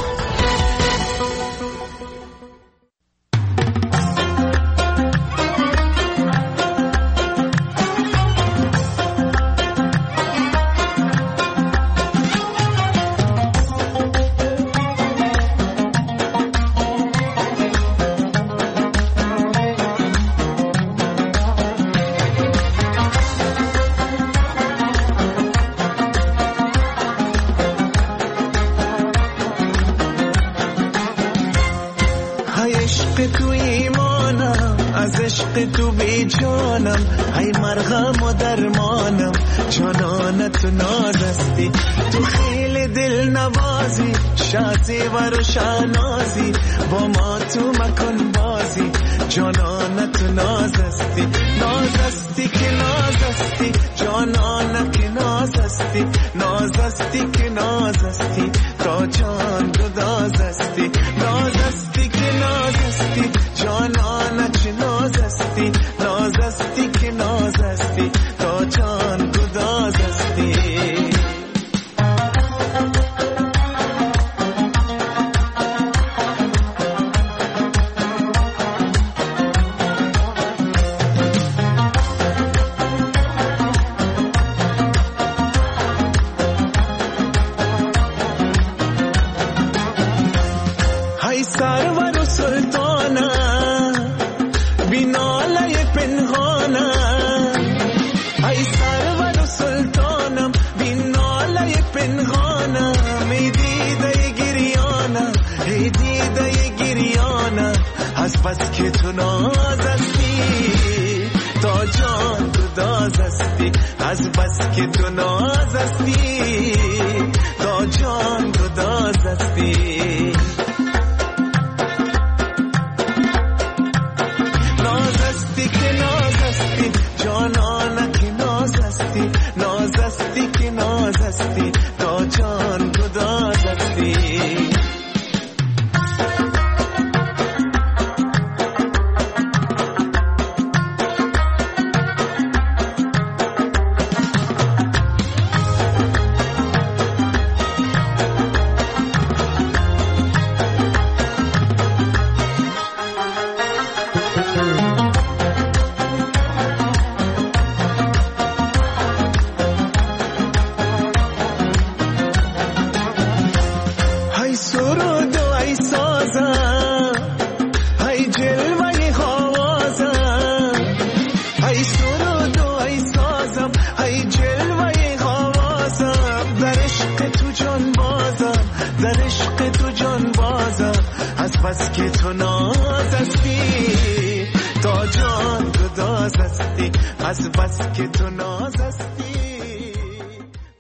تو بی جانم ای مرهم و درمانم جانانت نازستی تو خیلی دل نوازی شازی و روشنازی با ما تو مکن بازی جانانت نازستی نازستی که نازستی جانانت که نازستی نازستی که نازستی تا جان گدازستی نازستی که نازستی جانانت که نازستی نازستی که نازستی تا جان گدازستی ای سرور و سلطانه بیناله پنهانه ای سرور و سلطانم بیناله پنهانه می دیده گریانه ای دیده گریانه از بس که تو نازستی تا جان گدازستی از بس که تو نازستی تا جان گدازستی نازستی که نازستی تا جان گدازستی بس که تو ناز هستی تا جان گداز هستی از بس که تو ناز هستی